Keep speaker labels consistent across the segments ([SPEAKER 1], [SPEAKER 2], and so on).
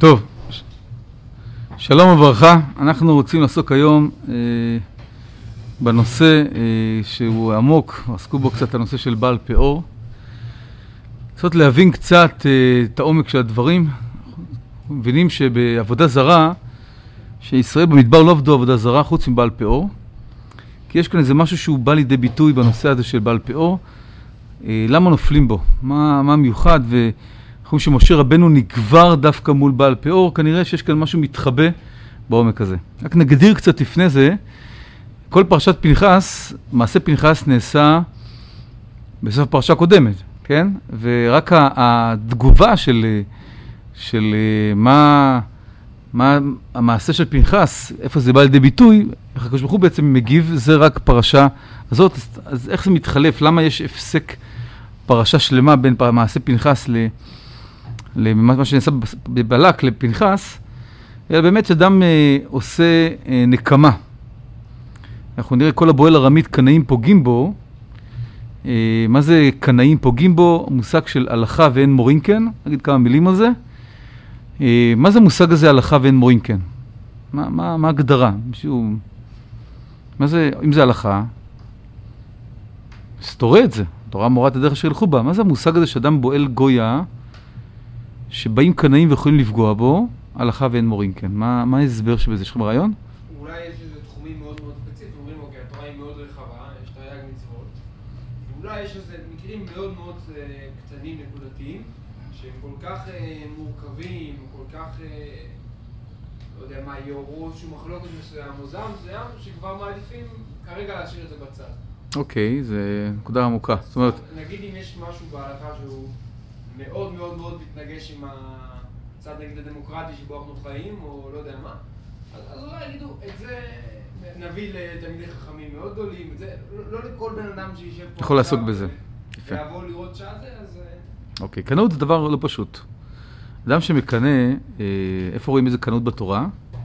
[SPEAKER 1] טוב, שלום וברכה. אנחנו רוצים לעסוק היום בנושא שהוא עמוק, עסקו בו קצת הנושא של בעל פאור. קצת להבין קצת את העומק של הדברים. אנחנו מבינים שבעבודה זרה, שישראל במדבר לא עבדו עבודה זרה חוץ מבעל פאור, כי יש כאן איזה משהו שהוא בא לידי ביטוי בנושא הזה של בעל פאור. למה נופלים בו? מה מיוחד? ואנחנו שמשה רבנו נגבר דווקא מול בעל פאור, כנראה שיש כאן משהו מתחבא בעומק הזה. רק נגדיר קצת לפני זה, כל פרשת פנחס, מעשה פנחס נעשה בסוף פרשה קודמת, כן? ורק התגובה של מה המעשה של פנחס, איפה זה בא לידי ביטוי, איך הקדוש ברוך הוא בעצם מגיב, זה רק פרשה הזאת. אז איך זה מתחלף? למה יש הפסק פרשה שלמה בין מעשה פנחס למה שנעשה בבלק לפנחס? אלא באמת שאדם עושה נקמה. אנחנו נראה כל הבועל ארמית קנאים פוגעים בו. מה זה קנאים פוגעים בו? מושג של הלכה ואין מורינקן. נגיד כמה מילים על זה. מה זה מושג הזה הלכה ואין מורינקן? מה הגדרה? מה זה, אם זה הלכה? סתורה את זה. תורה מורת הדרך אשר ילכו בה. מה זה המושג הזה שאדם בועל גויה, שבאים קנאים ויכולים לפגוע בו, הלכה ואין מורינקן? מה ההסבר שבזה? יש לכם רעיון?
[SPEAKER 2] אולי יש איזה תחומים מאוד מאוד ספציפיים, אומרים, אוקיי, התורה היא מאוד רחבה, יש תרי"ג מצוות, ואולי יש איזה מקרים מאוד מאוד קטנים, נקודתיים, שהם כל כך מורכבים, כל כך, לא יודע מה, יעורו איזשהו מחלוקת מסוים, או זעם מסוים, שכבר מעדיפים כרגע להשאיר את זה בצד.
[SPEAKER 1] אוקיי, זה נקודה עמוקה. זאת אומרת,
[SPEAKER 2] נגיד אם יש משהו בהלכה שהוא מאוד מאוד מאוד מתנגש עם הצד נגד הדמוקרטי שבו אנחנו חיים, או לא יודע מה, אז אולי יגידו, את זה נביא לתלמידי חכמים מאוד גדולים, את זה לא לכל בן אדם שישב פה
[SPEAKER 1] יכול לעסוק בזה.
[SPEAKER 2] ויעבור לראות שעה זה, אז...
[SPEAKER 1] אוקיי, קנאות זה דבר לא פשוט. אדם שמקנה, איפה רואים איזה קנאות בתורה?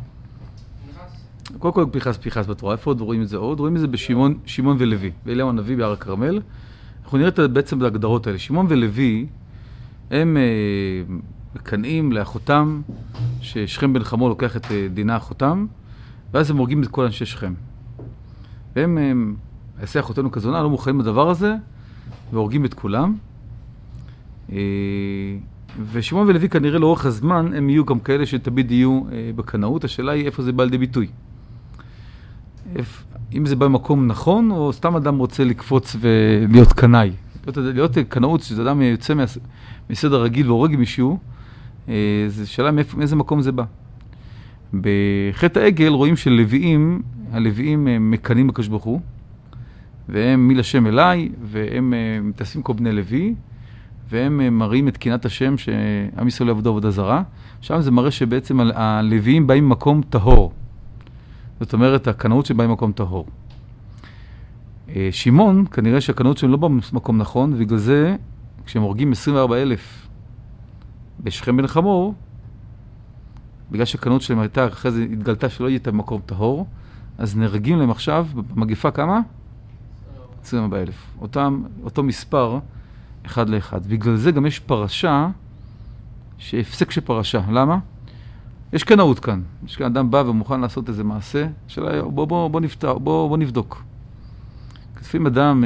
[SPEAKER 1] קודם כל פנחס בתורה, איפה עוד רואים את זה עוד? רואים את זה בשמעון ולוי, ואליהו הנביא בהר הכרמל. אנחנו נראה בעצם את ההגדרות האלה. שמעון ולוי, הם מקנאים לאחותם, ששכם בן חמור לוקח את דינה אחותם, ואז הם הורגים את כל אנשי שכם. והם, יעשה אחותנו כזונה, לא מוכנים בדבר הזה, והורגים את כולם. ושמעון ולוי כנראה לאורך הזמן, הם יהיו גם כאלה שתמיד יהיו בקנאות. השאלה היא איפה זה בא לידי ביטוי. אם זה בא במקום נכון, או סתם אדם רוצה לקפוץ ולהיות קנאי. להיות קנאות, שזה אדם יוצא מסדר רגיל והורג מישהו, זו שאלה מאיזה מקום זה בא. בחטא העגל רואים שלוויים, הלוויים מקנאים בקדוש ברוך הוא, והם מיל השם אליי, והם מתאספים כל בני לוי, והם מראים את קנאת השם שעם ישראל יעבדו עבודה זרה. שם זה מראה שבעצם הלוויים באים ממקום טהור. זאת אומרת, הקנאות שבאים ממקום טהור. שמעון, כנראה שהקנאות שלהם לא במקום נכון, ובגלל זה, כשהם הורגים 24,000 בשכם בן חמור, בגלל שהקנאות שלהם הייתה, אחרי זה התגלתה שלא יהיה את המקום טהור, אז נהרגים להם עכשיו, במגיפה כמה? 24,000. אותו מספר, אחד לאחד. בגלל זה גם יש פרשה, שהפסק של פרשה. למה? יש קנאות כאן. יש כאן אדם בא ומוכן לעשות איזה מעשה, שאלה, בוא נבדוק. לפעמים אדם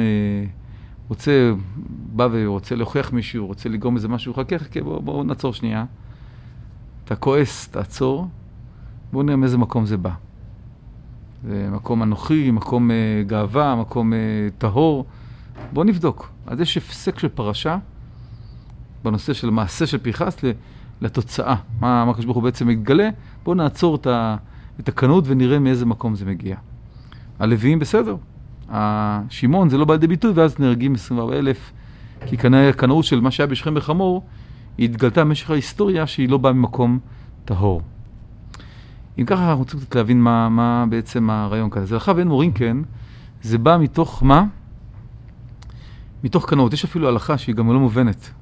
[SPEAKER 1] בא ורוצה להוכיח מישהו, רוצה לגרום איזה משהו, חכה, בוא נעצור שנייה. אתה כועס, תעצור, בוא נראה מאיזה מקום זה בא. זה מקום אנוכי, מקום גאווה, מקום טהור, בוא נבדוק. אז יש הפסק של פרשה, בנושא של מעשה של פנחס לתוצאה. מה הקדוש ברוך הוא בעצם מתגלה, בוא נעצור את הקנאות ונראה מאיזה מקום זה מגיע. הלוויים בסדר. השמעון זה לא בא לידי ביטוי, ואז נהרגים 24,000, כי כנראה הקנאות של מה שהיה בשכם בחמור, היא התגלתה במשך ההיסטוריה שהיא לא באה ממקום טהור. אם ככה אנחנו רוצים קצת להבין מה בעצם הרעיון כאן. זה הלכה ואין מורינקן, זה בא מתוך מה? מתוך קנאות. יש אפילו הלכה שהיא גם לא מובנת.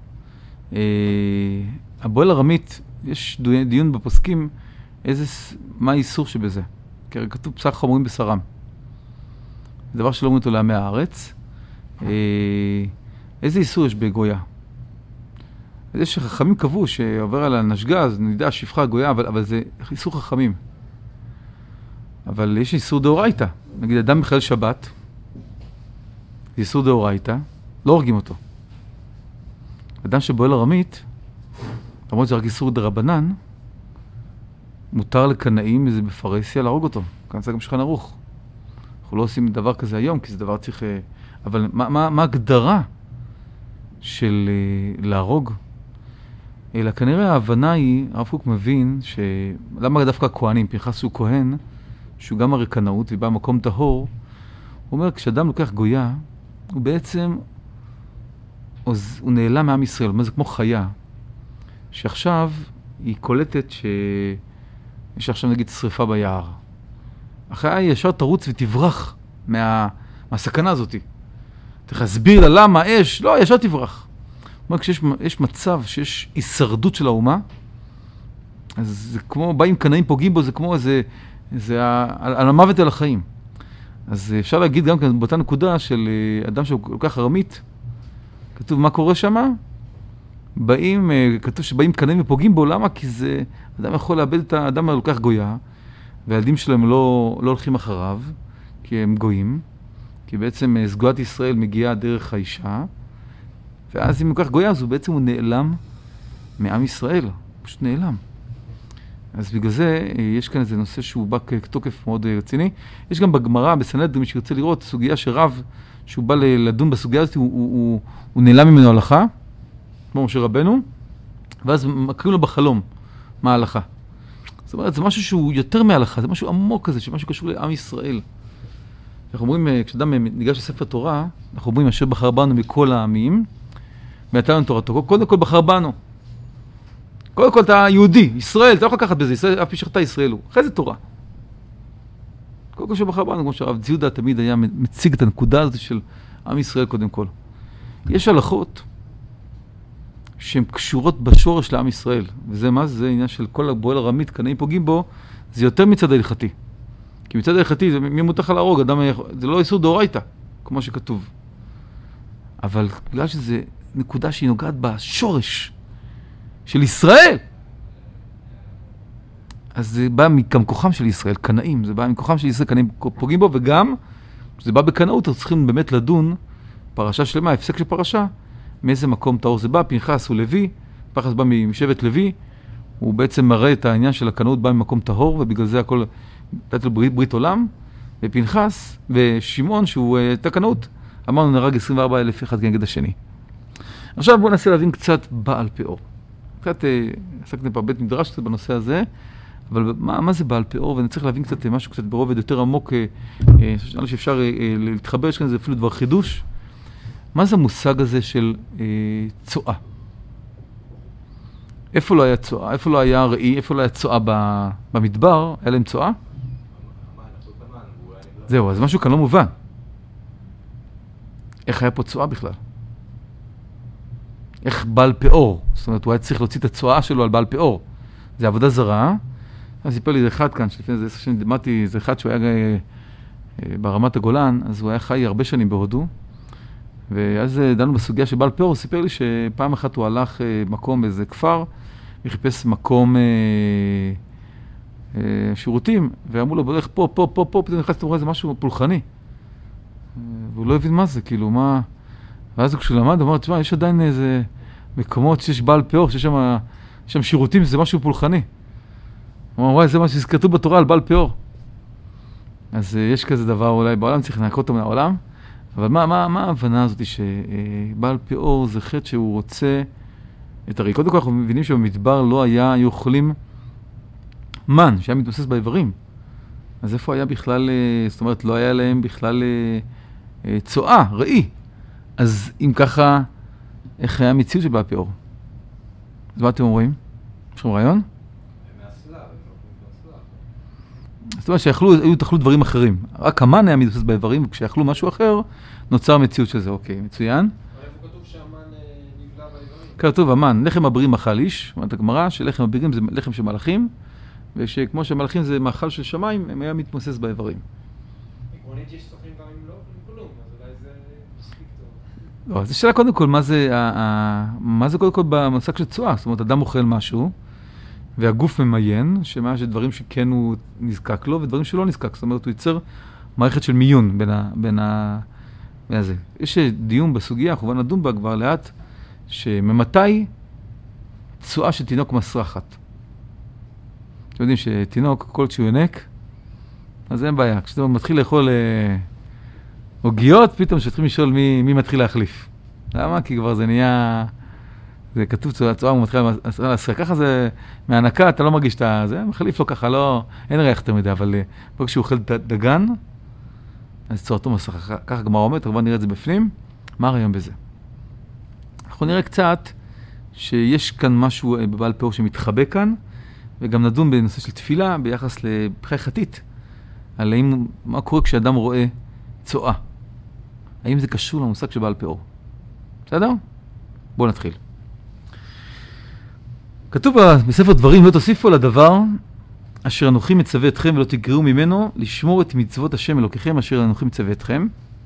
[SPEAKER 1] הבועל ארמית, יש דיון בפוסקים, מה האיסור שבזה? כי כתוב פסק חמורים בשרם. זה דבר שלא אומרים אותו לעמי הארץ. איזה איסור יש בגויה? זה שחכמים קבעו שעובר על הנשגה, אז נדע שפחה גויה, אבל זה איסור חכמים. אבל יש איסור דאורייתא. נגיד, אדם מחלל שבת, זה איסור דאורייתא, לא הורגים אותו. אדם שבועל ארמית, למרות זה רק איסור דרבנן, מותר לקנאים, איזה בפרהסיה, להרוג אותו. כאן זה גם שולחן ערוך. אנחנו לא עושים דבר כזה היום, כי זה דבר צריך... אבל מה ההגדרה של להרוג? אלא כנראה ההבנה היא, הרב קוק מבין, למה דווקא הכהנים, פנחס הוא כהן, שהוא גם הרי קנאות ובא מקום טהור, הוא אומר, כשאדם לוקח גויה, הוא בעצם, הוא נעלם מעם ישראל, זה כמו חיה, שעכשיו היא קולטת יש עכשיו נגיד שריפה ביער. החיה היא ישר תרוץ ותברח מהסכנה הזאת. צריך להסביר לה למה אש, לא, ישר תברח. הוא אומר, כשיש מצב שיש הישרדות של האומה, אז זה כמו, באים קנאים פוגעים בו, זה כמו זה על המוות על החיים. אז אפשר להגיד גם כאן באותה נקודה של אדם שלוקח ארמית, כתוב מה קורה שם? כתוב שבאים קנאים ופוגעים בו, למה? כי זה, אדם יכול לאבד את האדם הלוקח גויה, והילדים שלהם לא הולכים אחריו, כי הם גויים, כי בעצם סגורת ישראל מגיעה דרך האישה, ואז אם הוא לוקח גויה, אז הוא נעלם מעם ישראל, הוא פשוט נעלם. אז בגלל זה יש כאן איזה נושא שהוא בא כתוקף מאוד רציני. יש גם בגמרא, בסנהדרין, מי שירצה לראות, סוגיה שרב, שהוא בא לדון בסוגיה הזאת, הוא נעלם ממנו הלכה, כמו משה רבנו, ואז מקריאים לו בחלום מה ההלכה. זאת אומרת, זה משהו שהוא יותר מההלכה, זה משהו עמוק כזה, שמשהו קשור לעם ישראל. אנחנו אומרים, כשאדם ניגש לספר תורה, אנחנו אומרים, אשר בחר בנו מכל העמים, ונתן לנו תורתו, קודם כל בחר בנו. קודם כל אתה יהודי, ישראל, אתה לא יכול לקחת בזה, ישראל, אף ישחטא ישראל הוא. אחרי זה תורה. קודם כל שבחר בנו, כמו שהרב ציודה תמיד היה מציג את הנקודה הזאת של עם ישראל קודם כל. יש הלכות שהן קשורות בשורש לעם ישראל, וזה מה? זה עניין של כל הבועל ארמית, קנאים פוגעים בו, זה יותר מצד ההלכתי. כי מצד ההלכתי זה מי מותר להרוג, זה לא איסור דאורייתא, כמו שכתוב. אבל בגלל שזה נקודה שהיא נוגעת בשורש של ישראל, אז זה בא מכוחם של ישראל, קנאים, זה בא מכוחם של ישראל, קנאים פוגעים בו, וגם זה בא בקנאות, אז צריכים באמת לדון פרשה שלמה, הפסק של פרשה, מאיזה מקום טהור זה בא. פנחס הוא לוי, פנחס בא משבט לוי, הוא בעצם מראה את העניין של הקנאות בא ממקום טהור, ובגלל זה הכל נתת לו ברית עולם, ופנחס ושמעון שהוא את הקנאות, אמרנו נהרג 24,000 אחד כנגד השני. עכשיו בואו ננסה להבין קצת בעל פאור. קצת עסקתם פה בית מדרש קצת בנושא הזה, אבל מה זה בעל פאור? ואני צריך להבין קצת משהו קצת ברובד יותר עמוק, שאפשר להתחבר, יש כאן זה אפילו דבר חידוש. מה זה המושג הזה של צועה? איפה לא היה צועה? איפה לא היה ראי? איפה לא היה צועה במדבר? היה להם צועה? זהו, אז משהו כאן לא מובן. איך היה פה צועה בכלל? איך בעל פאור? זאת אומרת, הוא היה צריך להוציא את הצועה שלו על בעל פאור. זה עבודה זרה. אז סיפר לי זה אחד כאן, שלפני זה 10 שנים דמעתי, זה אחד שהוא היה ברמת הגולן, אז הוא היה חי הרבה שנים בהודו, ואז דנו בסוגיה של בעל פאור, הוא סיפר לי שפעם אחת הוא הלך מקום באיזה כפר, וחיפש מקום שירותים, ואמרו לו, בוא פה, פתאום נכנס, אתה רואה, זה משהו פולחני. והוא לא הבין מה זה, כאילו, מה... ואז כשהוא למד, הוא אמר, תשמע, יש עדיין איזה מקומות שיש בעל פאור, שיש שם שירותים, זה משהו פולחני. הוא אמר, וואי, זה מה שכתוב בתורה על בעל פאור. אז יש כזה דבר אולי בעולם, צריך לנקות אותו מהעולם, אבל מה ההבנה הזאת שבעל פאור זה חטא שהוא רוצה את הרי? קודם כל אנחנו מבינים שבמדבר לא היו אוכלים מן, שהיה מתבסס באיברים. אז איפה היה בכלל, זאת אומרת, לא היה להם בכלל צועה, ראי. אז אם ככה, איך היה המציאות של בעל פאור? אז מה אתם אומרים? יש לכם רעיון? זאת אומרת שהיו תאכלו דברים אחרים. רק המן היה מתבסס באיברים, וכשאכלו משהו אחר, נוצר מציאות של זה. אוקיי, מצוין.
[SPEAKER 2] אבל איפה כתוב שהמן נבלע באיברים?
[SPEAKER 1] כתוב, המן, לחם הבירים אכל איש, אומרת הגמרא, שלחם הבירים זה לחם של מלאכים, ושכמו שהמלאכים זה מאכל של שמיים, הם היה מתמוסס באיברים.
[SPEAKER 2] עקרונית יש סוכנים גם אם לא אוכלים כלום, אז אולי זה מספיק
[SPEAKER 1] לא, אז השאלה קודם כל, מה זה קודם כל במושג של תשואה? זאת אומרת, אדם אוכל משהו, והגוף ממיין, שמה שדברים שכן הוא נזקק לו, ודברים שלא נזקק. זאת אומרת, הוא ייצר מערכת של מיון בין זה. יש דיון בסוגיה, אנחנו נדון בה כבר לאט, שממתי תשואה של תינוק מסרחת. אתם יודעים שתינוק, כל שהוא יונק, אז אין בעיה. כשאתה מתחיל לאכול עוגיות, פתאום שתחילים לשאול מי מתחיל להחליף. למה? כי כבר זה נהיה, זה כתוב צועה, הוא מתחיל להסרח. ככה זה, מהנקה, אתה לא מרגיש את זה, מחליף לו ככה, לא, אין ריח יותר מדי, אבל פה כשהוא אוכל דגן, אז צועתו מסרח. ככה גמרא אומרת, כבר נראה את זה בפנים. מה הרעיון בזה? אנחנו נראה קצת שיש כאן משהו בבעל פאור שמתחבא כאן, וגם נדון בנושא של תפילה ביחס לבחיי חטית, על מה קורה כשאדם רואה צועה. האם זה קשור למושג של בעל פאור? בסדר? בואו נתחיל. כתוב בספר דברים, לא תוסיפו לדבר אשר אנוכי מצווה אתכם ולא תגרעו ממנו, לשמור את מצוות השם אלוקיכם אשר אנוכי מצווה אתכם.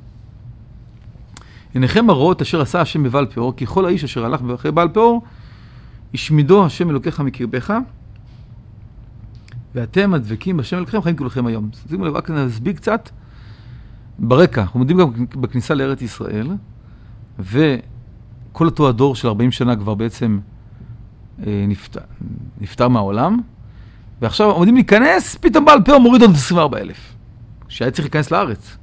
[SPEAKER 1] עיניכם הרעות אשר עשה השם בבעל פאור, כי כל האיש אשר הלך אחרי בעל פאור, ישמידו השם אלוקיך מקרבך, ואתם הדבקים בשם אלוקיכם חיים כולכם היום. שימו לב, רק נסביר קצת ברקע. אנחנו עומדים גם בכניסה לארץ ישראל, וכל אותו הדור של 40 שנה כבר בעצם נפטר מהעולם, ועכשיו עומדים להיכנס, פתאום בעל פאור מוריד עוד 24,000, שהיה צריך להיכנס לארץ.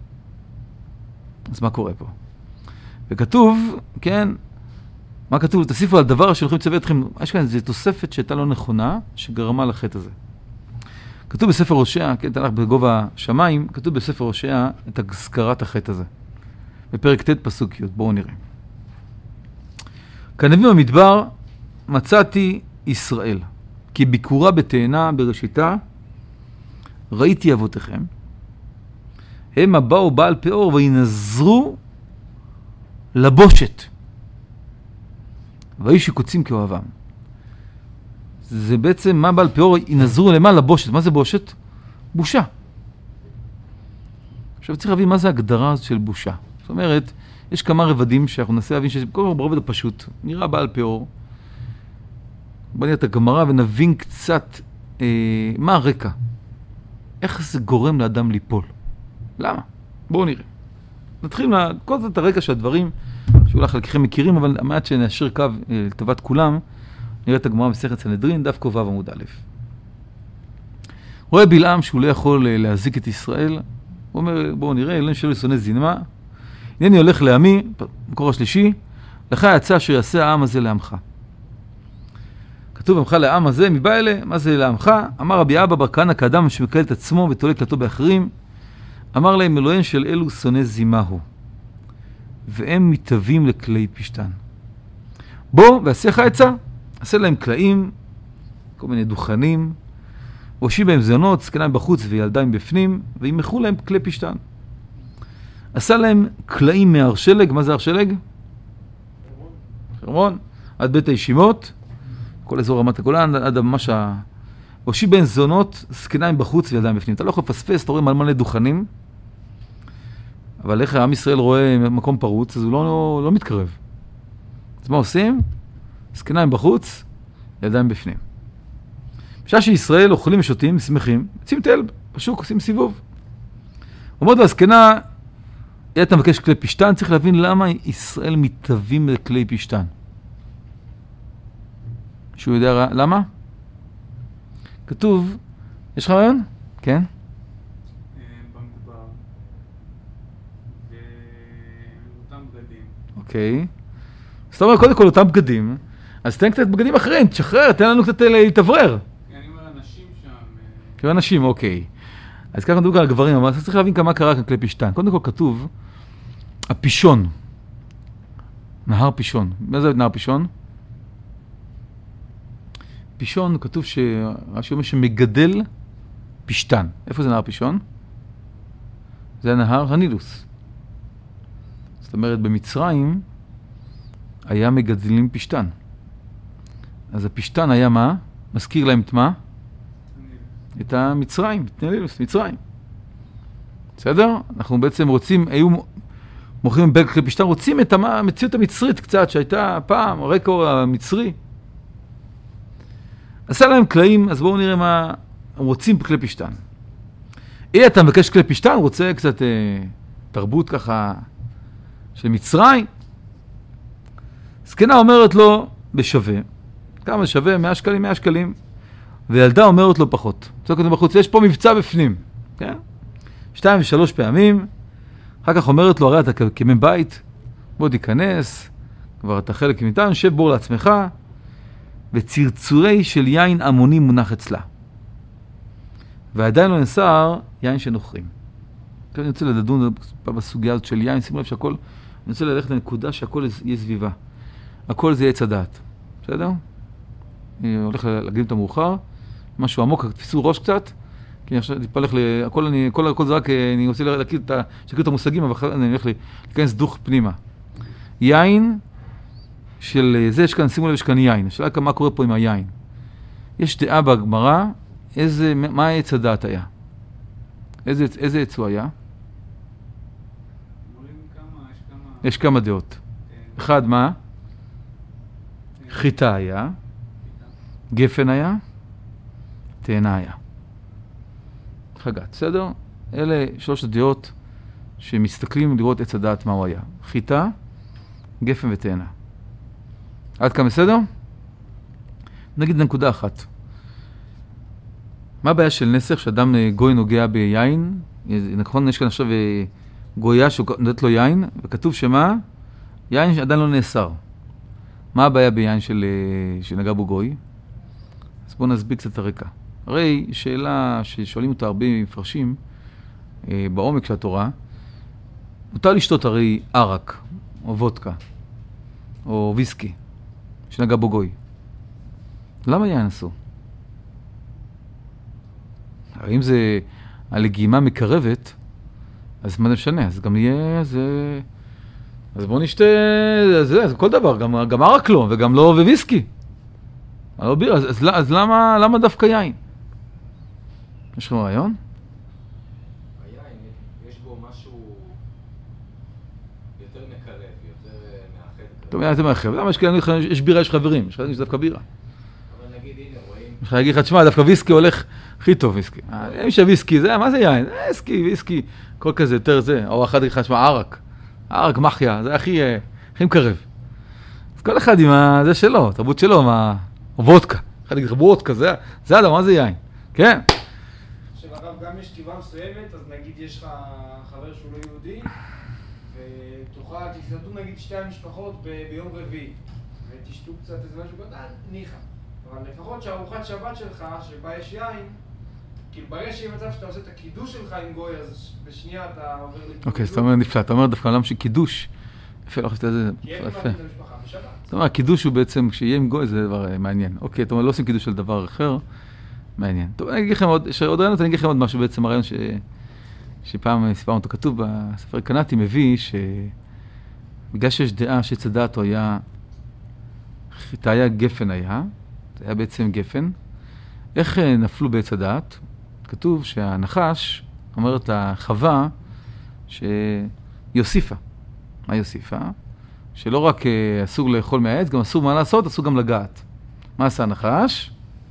[SPEAKER 1] אז מה קורה פה? וכתוב, כן, מה כתוב? תוסיפו על דבר אשר הולכים לצווה אתכם, יש כאן איזו תוספת שהייתה לא נכונה, שגרמה לחטא הזה. כתוב בספר הושע, כן, תלך בגובה שמיים, כתוב בספר הושע את הזכרת החטא הזה. בפרק ט' פסוק י', בואו נראה. כנביאים במדבר מצאתי ישראל, כי ביקורה בתאנה בראשיתה ראיתי אבותיכם, הם באו בעל פאור וינזרו לבושת, והיו שקוצים כאוהבם. זה בעצם מה בעל פאור ינזרו למה? לבושת. מה זה בושת? בושה. עכשיו צריך להבין מה זה ההגדרה הזאת של בושה. זאת אומרת, יש כמה רבדים שאנחנו ננסה להבין שכל ברובד הפשוט נראה בעל פאור. בוא נראה את הגמרא ונבין קצת מה הרקע. איך זה גורם לאדם ליפול. למה? בואו נראה. נתחיל כל זאת הרקע של הדברים שאולי חלקכם מכירים, אבל המעט שנאשר קו לטובת כולם, נראה את הגמרא במסכת סנהדרין, דף ק"ו עמוד א'. רואה בלעם שהוא לא יכול להזיק את ישראל, הוא אומר, בואו נראה, אלוהים שלו שונא זנמה, הנני הולך לעמי, מקור השלישי, לך יצא אשר יעשה העם הזה לעמך. כתוב עמך לעם הזה, מבא אלה, מה זה לעמך? אמר רבי אבא בר כהנא כאדם שמקלל את עצמו ותולה קלתו באחרים, אמר להם, אלוהים של אלו שונא זימה הוא, והם מתהווים לכלי פשטן. בוא ועשה לך עצה, עשה להם כלאים, כל מיני דוכנים, והושיב בהם זונות, זקניים בחוץ וילדיים בפנים, וימחו להם כלי פשטן. עשה להם כלאים מהר שלג, מה זה הר שלג? חרמון, עד בית הישימות, כל אזור רמת הגולן, עד ממש והושיב בהם זונות, זקניים בחוץ וילדיים בפנים. אתה לא יכול לפספס, אתה רואה מלא דוכנים, אבל איך עם ישראל רואה מקום פרוץ, אז הוא לא מתקרב. אז מה עושים? זקניים בחוץ, ידיים בפנים. בשעה שישראל אוכלים ושותים, שמחים, יוצאים תל, פשוט עושים סיבוב. אומרת לו, הזקנה, אתה מבקש כלי פשטן, צריך להבין למה ישראל מתהווים לכלי פשטן. שהוא יודע למה? כתוב, יש לך רעיון? כן?
[SPEAKER 3] במדבר. ואותם בגדים.
[SPEAKER 1] אוקיי. אז אתה אומר, קודם כל אותם בגדים, אז תן קצת בגדים אחרים, תשחרר, תן לנו קצת להתאוורר.
[SPEAKER 3] אני אומר אנשים שם.
[SPEAKER 1] כאילו אנשים, אוקיי. אז ככה נדבר על הגברים, אבל צריך להבין כמה קרה כאן כלי פשטן. קודם כל כתוב, הפישון. נהר פישון. מה זה נהר פישון? פישון, כתוב שרש"י אומר שמגדל פשטן. איפה זה נהר פישון? זה נהר הנילוס. זאת אומרת, במצרים היה מגדלים פשטן. אז הפשטן היה מה? מזכיר להם את מה? את המצרים, את נילוס, מצרים. בסדר? אנחנו בעצם רוצים, מוכרים בכלי פשתן, רוצים את המציאות המצרית קצת, שהייתה פעם, הרקע המצרי. עשה להם קלעים, אז בואו נראה מה הם רוצים בכלי פשתן. אתה מבקש כלי פשתן, רוצה קצת תרבות ככה של מצרים. זקנה אומרת לו בשווה. כמה שווה? 100 שקלים, 100 שקלים. וילדה אומרת לו פחות. צועקת בחוץ, יש פה מבצע בפנים. כן? 2 ו3 פעמים. אחר כך אומרת לו, הרי אתה כמם בית, בוא תיכנס, כבר אתה חלק מאיתנו, שב בור לעצמך, וצרצורי של יין המוני מונח אצלה. ועדיין לא נסער יין שנוכרים. אני רוצה לדון בסוגיה הזאת של יין, שימו לב שהכל, אני רוצה ללכת לנקודה שהכל יהיה סביבה. הכל זה עץ הדעת. בסדר? אני הולך להקדים את המאוחר, משהו עמוק, תפיסו ראש קצת, כי אני עכשיו אתפלח הכל זה רק, אני רוצה להכיר את המושגים, אבל אני הולך להיכנס דוך פנימה. יין של זה, יש כאן, שימו לב, יש כאן יין. השאלה מה קורה פה עם היין. יש דעה בגמרא, מה העץ הדעת היה? איזה עץ הוא היה? יש כמה דעות. אחד, מה? חיטה היה, גפן היה, תאנה היה. חגת, בסדר? אלה 3 הדעות שמסתכלים לראות עץ הדעת מה הוא היה. חיטה, גפן ותאנה. עד כאן בסדר? נגיד נקודה אחת. מה הבעיה של נסך שאדם גוי נוגע ביין? נכון, יש כאן עכשיו גויה שנותנת לו יין, וכתוב שמה? יין שעדיין לא נאסר. מה הבעיה ביין שנגע בו גוי? אז בואו נסביר קצת את הרקע. הרי שאלה ששואלים אותה הרבה מפרשים בעומק של התורה, מותר לשתות הרי ערק, או וודקה, או ויסקי, שנגע בו גוי. למה יין אסור? הרי אם זה הלגימה מקרבת, אז מה זה משנה? אז גם יהיה, אז בואו נשתה, זה כל דבר, גם ערק לא, וגם לא וויסקי. לא ביר, אז למה דווקא יין? יש לכם רעיון?
[SPEAKER 4] היין, יש בו משהו יותר מקרב, יותר מאחד.
[SPEAKER 1] טוב, יותר מאחד. למה יש בירה, יש חברים, יש חברים שדווקא בירה.
[SPEAKER 4] אבל נגיד, הנה, רואים...
[SPEAKER 1] יש לך להגיד לך, תשמע, דווקא ויסקי הולך הכי טוב ויסקי. אם שוויסקי, מה זה יין? ויסקי, כל כזה יותר זה. או אחד לך, תשמע, ערק מחיה, זה הכי מקרב. אז כל אחד עם זה שלו, תרבות שלו, או וודקה. אחד יגיד לך, וודקה, זה אדם, מה זה יין? כן.
[SPEAKER 2] הרב, גם יש טבעה מסוימת, אז נגיד יש לך חבר שהוא לא יהודי, תסתתו נגיד 2 משפחות ביום רביעי, ותשתו קצת איזה משהו קטן, ניחא. אבל לפחות שהארוחת שבת שלך, שבה יש יין, כאילו ברגע שיהיה מצב שאתה עושה את הקידוש שלך עם גוי, אז בשנייה אתה עובר לקידוש.
[SPEAKER 1] אוקיי, אז אתה אומר נפלא, אתה אומר דווקא עולם שקידוש, יפה, לא חושבת איזה,
[SPEAKER 2] כי אין לבד את המשפחה בשבת.
[SPEAKER 1] זאת אומרת, הקידוש הוא בעצם, כשיהיה עם גוי זה דבר מעניין. אוקיי, אתה אומר, לא עושים קידוש של דבר אחר, מעניין. טוב, אני אגיד לכם עוד רעיונות, אני אגיד לכם עוד משהו בעצם, הרעיון שפעם סיפרנו אותו כתוב בספר קנאטי, מביא שבגלל שיש דעה שצדעתו היה, חיטה היה, גפן היה, זה היה בעצם גפן, איך נפלו בעץ הדעת? כתוב שהנחש אומרת לחווה שהיא הוסיפה. מה היא הוסיפה? שלא רק אסור לאכול מהעץ, גם אסור מה לעשות, אסור גם לגעת. מה עשה הנחש?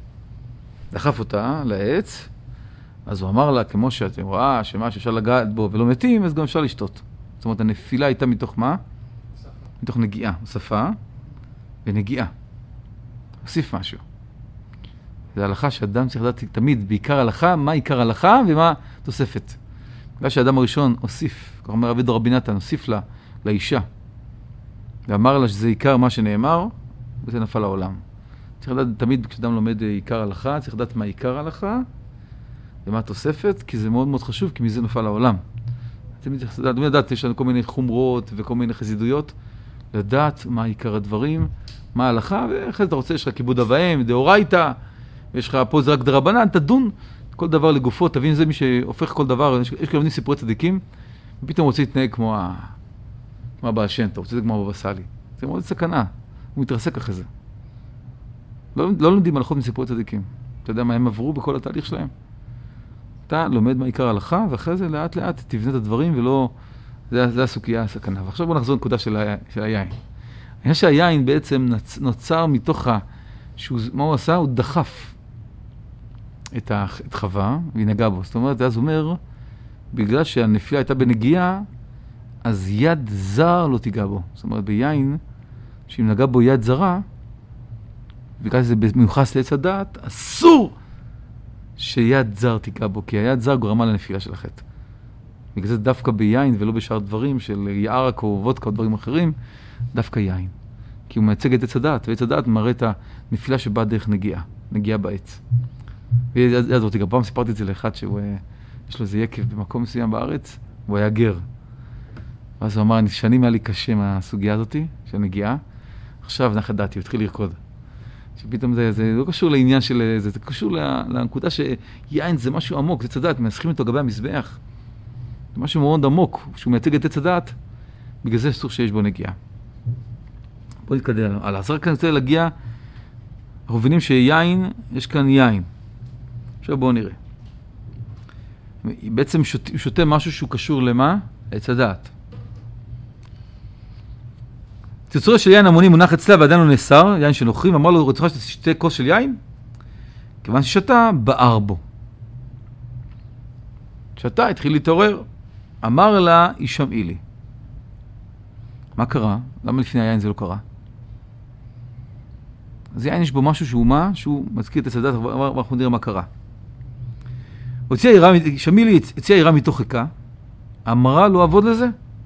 [SPEAKER 1] דחף אותה לעץ, אז הוא אמר לה, כמו שאתם רואה, שמה שאפשר לגעת בו ולא מתים, אז גם אפשר לשתות. זאת אומרת, הנפילה הייתה מתוך מה? מתוך נגיעה, הוספה ונגיעה. הוסיף משהו. זה הלכה שאדם צריך לדעת תמיד, בעיקר הלכה, מה עיקר הלכה ומה תוספת. בגלל שהאדם הראשון הוסיף, כך אומר רבי דרבי נתן, הוסיף לאישה, ואמר לה שזה עיקר מה שנאמר, וזה נפל לעולם. צריך לדעת תמיד כשאדם לומד עיקר הלכה, צריך לדעת מה עיקר הלכה ומה תוספת, כי זה מאוד מאוד חשוב, כי מזה נפל לעולם. תמיד צריך לדעת, יש לנו כל מיני חומרות וכל מיני חסידויות, לדעת מה עיקר הדברים, מה ההלכה, ואחרי זה אתה רוצה, יש לך כיבוד אב ואם, דאורייתא, ויש לך פה זה רק דרבנן, תדון כל דבר לגופו, תבין, זה מי שהופך כל דבר, יש כאלה לומדים סיפורי צדיקים, ופתאום רוצה להתנהג כמו הבעל שם, אתה רוצה להתנהג כמו הבבא סאלי. זה מאוד סכנה, הוא מתרסק אחרי זה. לא לומדים הלכות מסיפורי צדיקים. אתה יודע מה הם עברו בכל התהליך שלהם. אתה לומד מה עיקר ההלכה, ואחרי זה לאט לאט תבנה את הדברים ולא זה הסוגיה, הסכנה. ועכשיו בואו נחזור לנקודה של היין. העניין שהיין בעצם נוצר מתוך מה הוא עשה? הוא דחף את חווה והיא נגעה בו. זאת אומרת, אז הוא אומר, בגלל שהנפילה הייתה בנגיעה, אז יד זר לא תיגע בו. זאת אומרת, ביין, שאם נגע בו יד זרה, בגלל שזה מיוחס לעץ הדעת, אסור שיד זר תיגע בו, כי היד זר גורמה לנפילה של החטא. בגלל זה דווקא ביין ולא בשאר דברים של יערק או וודקה או דברים אחרים, דווקא יין. כי הוא מייצג את עץ הדעת, ועץ הדעת מראה את הנפילה שבאה דרך נגיעה בעץ. ויד זר תיגע. פעם סיפרתי את זה לאחד שיש לו איזה יקב במקום מסוים בארץ, הוא היה גר. ואז הוא אמר, שנים היה לי קשה מהסוגיה הזאת של נגיעה, עכשיו נח דעתי, הוא התחיל לרקוד. שפתאום זה לא קשור לעניין של זה, זה קשור לנקודה שיין זה משהו עמוק, זה צדעת, מנסחים אותו גבי המזבח. זה משהו מאוד עמוק, שהוא מייצג את הצדעת, בגלל זה אסור שיש בו נגיעה. בואו נתקדם הלאה. אז רק אני רוצה להגיע, אנחנו מבינים שיין, יש כאן יין. עכשיו בואו נראה. בעצם שותה משהו שהוא קשור למה? לצדעת. תצורה של יין המוני מונח אצלה ועדיין לא נאסר, יין של נוכרים, אמר לו, רצוחה שתשתה כוס של יין? כיוון ששתה, בער בו. שתה, התחיל להתעורר. אמר לה, ישמעי לי. מה קרה? למה לפני היין זה לא קרה? אז יין יש בו משהו שהוא מה? שהוא מזכיר את הצדת, ואנחנו נראה מה קרה. שמעי לי, הציעה יראה מתוך חיקה, אמרה לו, עבוד לזה?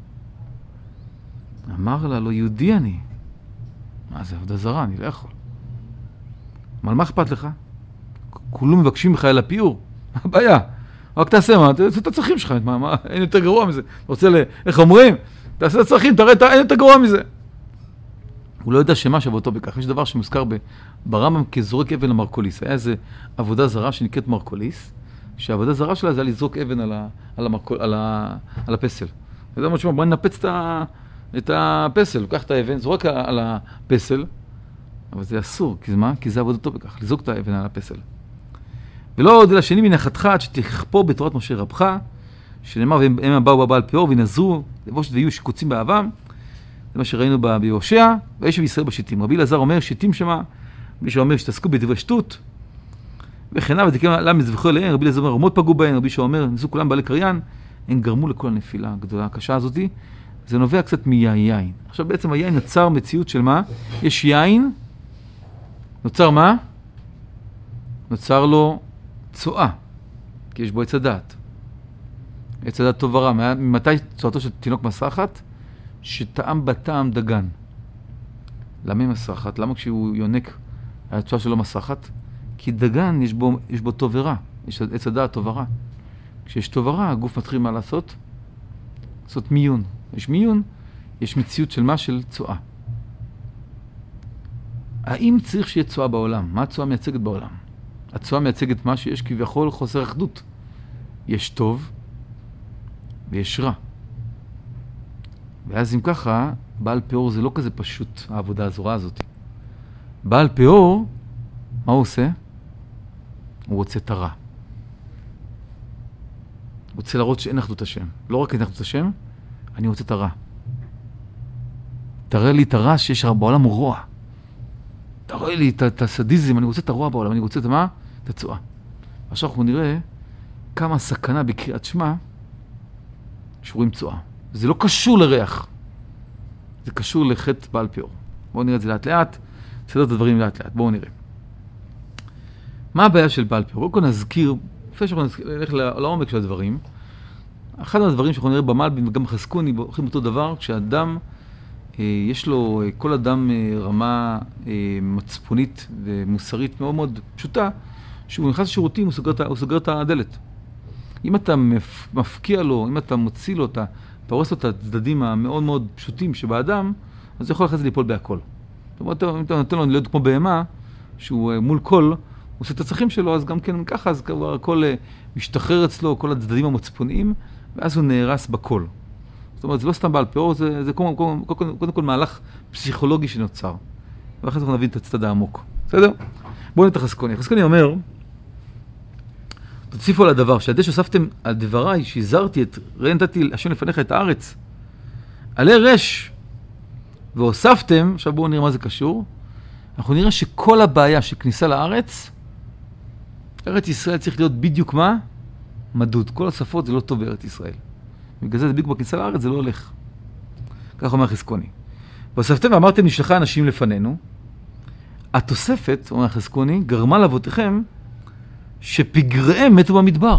[SPEAKER 1] אמר לה, לא יהודי אני. מה זה, עבודה זרה, אני לא יכול. אבל מה אכפת לך? כולו מבקשים לך אל הפיור. הבעיה. רק תעשה מה, תעשה את הצרכים שלך. מה, אין יותר גרוע מזה. אתה רוצה איך אומרים? תעשה את הצרכים, תראה, אין יותר גרוע מזה. הוא לא יודע שמה שבאותו בכך. יש דבר שמוזכר ברמב"ם כזורק אבן למרקוליס. היה איזו עבודה זרה שנקראת מרקוליס, שהעבודה זרה שלה זה היה לזרוק אבן על הפסל. זה אומר שמה, בוא ננפץ את הפסל, לוקח את האבן, זורק על הפסל, אבל זה אסור, כי זה מה? כי זה עבודתו בכך, לזרוק את האבן על הפסל. ולא עוד אלא שני מנחתך עד שתכפור בתורת משה רבך, שנאמר, והם באו בבעל פאור ונזרו, לבושת ויהיו שקוצים באהבם, זה מה שראינו ביהושע, וישב ישראל בשיטים. רבי אלעזר אומר, שיטים שמה, מי שאומר שתעסקו בדברי שטות, וכן ותקיים להם מזבחו אליהם, רבי אלעזר אומר, רמות פגעו בהן, רבי שאומר, ניסו כולם בעלי קריין, הם גרמו לכל הנפילה הגדולה, הקשה הזאת, זה נובע קצת מיין. עכשיו בעצם היין נוצר מציאות של מה? יש יין, נוצר מה? נוצר לו צועה, כי יש בו עץ הדעת. עץ הדעת טוב ורע. ממתי צועתו של תינוק מסחת? שטעם בטעם דגן. למה היא מסחת? למה כשהוא יונק הצועה שלו מסחת? כי דגן יש בו טוב ורע. יש עץ הדעת טוב ורע. כשיש טוב ורע, הגוף מתחיל מה לעשות? לעשות מיון. יש מיון, יש מציאות של מה? של צועה. האם צריך שיהיה צועה בעולם? מה הצועה מייצגת בעולם? הצועה מייצגת מה שיש כביכול חוסר אחדות. יש טוב ויש רע. ואז אם ככה, בעל פאור זה לא כזה פשוט, העבודה הזורה הזאת. בעל פאור, מה הוא עושה? הוא רוצה את הרע. הוא רוצה להראות שאין אחדות השם. לא רק אין אחדות השם, אני רוצה את הרע. תראה לי את הרע שיש בעולם הוא רוע. תראה לי את הסדיזם, אני רוצה את הרוע בעולם, אני רוצה את מה? את הצועה. עכשיו אנחנו נראה כמה סכנה בקריאת שמע שרואים צועה. זה לא קשור לריח. זה קשור לחטא בעל פאור. בואו נראה את זה לאט לאט. נסדר את הדברים לאט לאט. בואו נראה. מה הבעיה של בעל פאור? קודם נזכיר, לפני שאנחנו נלך לעומק של הדברים, אחד מהדברים שאנחנו נראה במלבים וגם בחזקוני, הולכים אותו דבר, כשאדם, יש לו, כל אדם רמה מצפונית ומוסרית מאוד מאוד פשוטה, שהוא נכנס לשירותים, הוא סוגר את הדלת. אם אתה מפקיע לו, אם אתה מוציא לו, אתה פורס לו את הצדדים המאוד מאוד פשוטים שבאדם, אז זה יכול אחרי זה ליפול בהכל. זאת אומרת, אם אתה נותן לו להיות כמו בהמה, שהוא מול כל, הוא עושה את הצרכים שלו, אז גם כן ככה, אז כבר הכל משתחרר אצלו, כל הצדדים המצפוניים, ואז הוא נהרס בכל. זאת אומרת, זה לא סתם בעל פאור, זה קודם כל מהלך פסיכולוגי שנוצר. ואחרי זה אנחנו נבין את הצד העמוק. בסדר? בואו נתח חזקוני. חזקוני אומר, תוסיפו על הדבר, שהדי שהוספתם על דבריי, שהזרתי את, ראה נתתי השם לפניך את הארץ, עלי רש והוספתם, עכשיו בואו נראה מה זה קשור, אנחנו נראה שכל הבעיה של כניסה לארץ, ארץ ישראל צריך להיות בדיוק מה? מדוד. כל השפות זה לא טוב בארץ ישראל. בגלל זה בדיוק בכניסה לארץ זה לא הולך. כך אומר חזקוני. והוספתם ואמרתם נשלחה אנשים לפנינו, התוספת, אומר חזקוני, גרמה לאבותיכם שפגריהם מתו במדבר.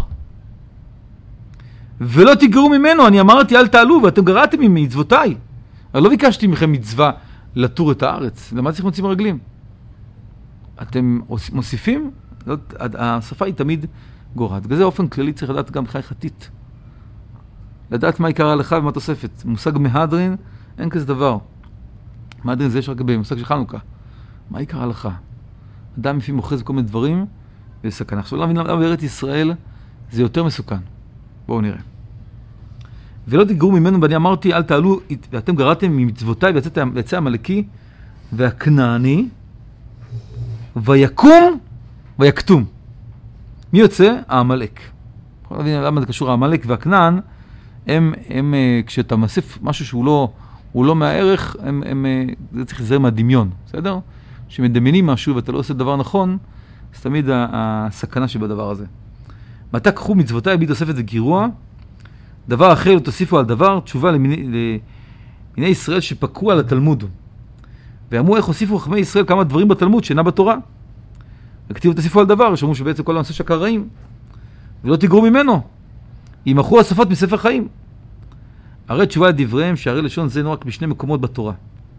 [SPEAKER 1] ולא תגרו ממנו, אני אמרתי אל תעלו, ואתם גרעתם ממצוותיי. אבל לא ביקשתי מכם מצווה לטור את הארץ. למה צריך מוצאים הרגלים? אתם מוסיפים? השפה היא תמיד גורעת. בגלל זה אופן כללי צריך לדעת גם חי חטית. לדעת מה יקרה לך ומה תוספת. מושג מהדרין, אין כזה דבר. מהדרין זה יש רק במושג של חנוכה. מה יקרה לך? אדם לפעמים מוכרז בכל מיני דברים, וזה סכנה. עכשיו למה בארץ ישראל זה יותר מסוכן. בואו נראה. ולא תגרו ממנו, ואני אמרתי, אל תעלו, ואתם גרעתם ממצוותיי, ויצא המלאקי והכנעני, ויקום ויקטום. מי יוצא? העמלק. יכול להבין למה זה קשור העמלק והכנען, הם כשאתה מוסיף משהו שהוא לא מהערך, זה צריך לזהר מהדמיון, בסדר? כשמדמיינים משהו ואתה לא עושה דבר נכון, זה תמיד הסכנה שבדבר הזה. מתי קחו מצוותיי בי תוספת וגירוע, דבר אחר לא תוסיפו על דבר, תשובה למיני ישראל שפקעו על התלמוד. ואמרו איך הוסיפו חכמי ישראל כמה דברים בתלמוד שאינה בתורה. וכתיבו תוסיפו על דבר, שאומרו שבעצם כל הנושא שקר רעים. ולא תגרו ממנו. ימחו השפות מספר חיים. הרי תשובה לדבריהם שהרי לשון זה נועק בשני מקומות בתורה.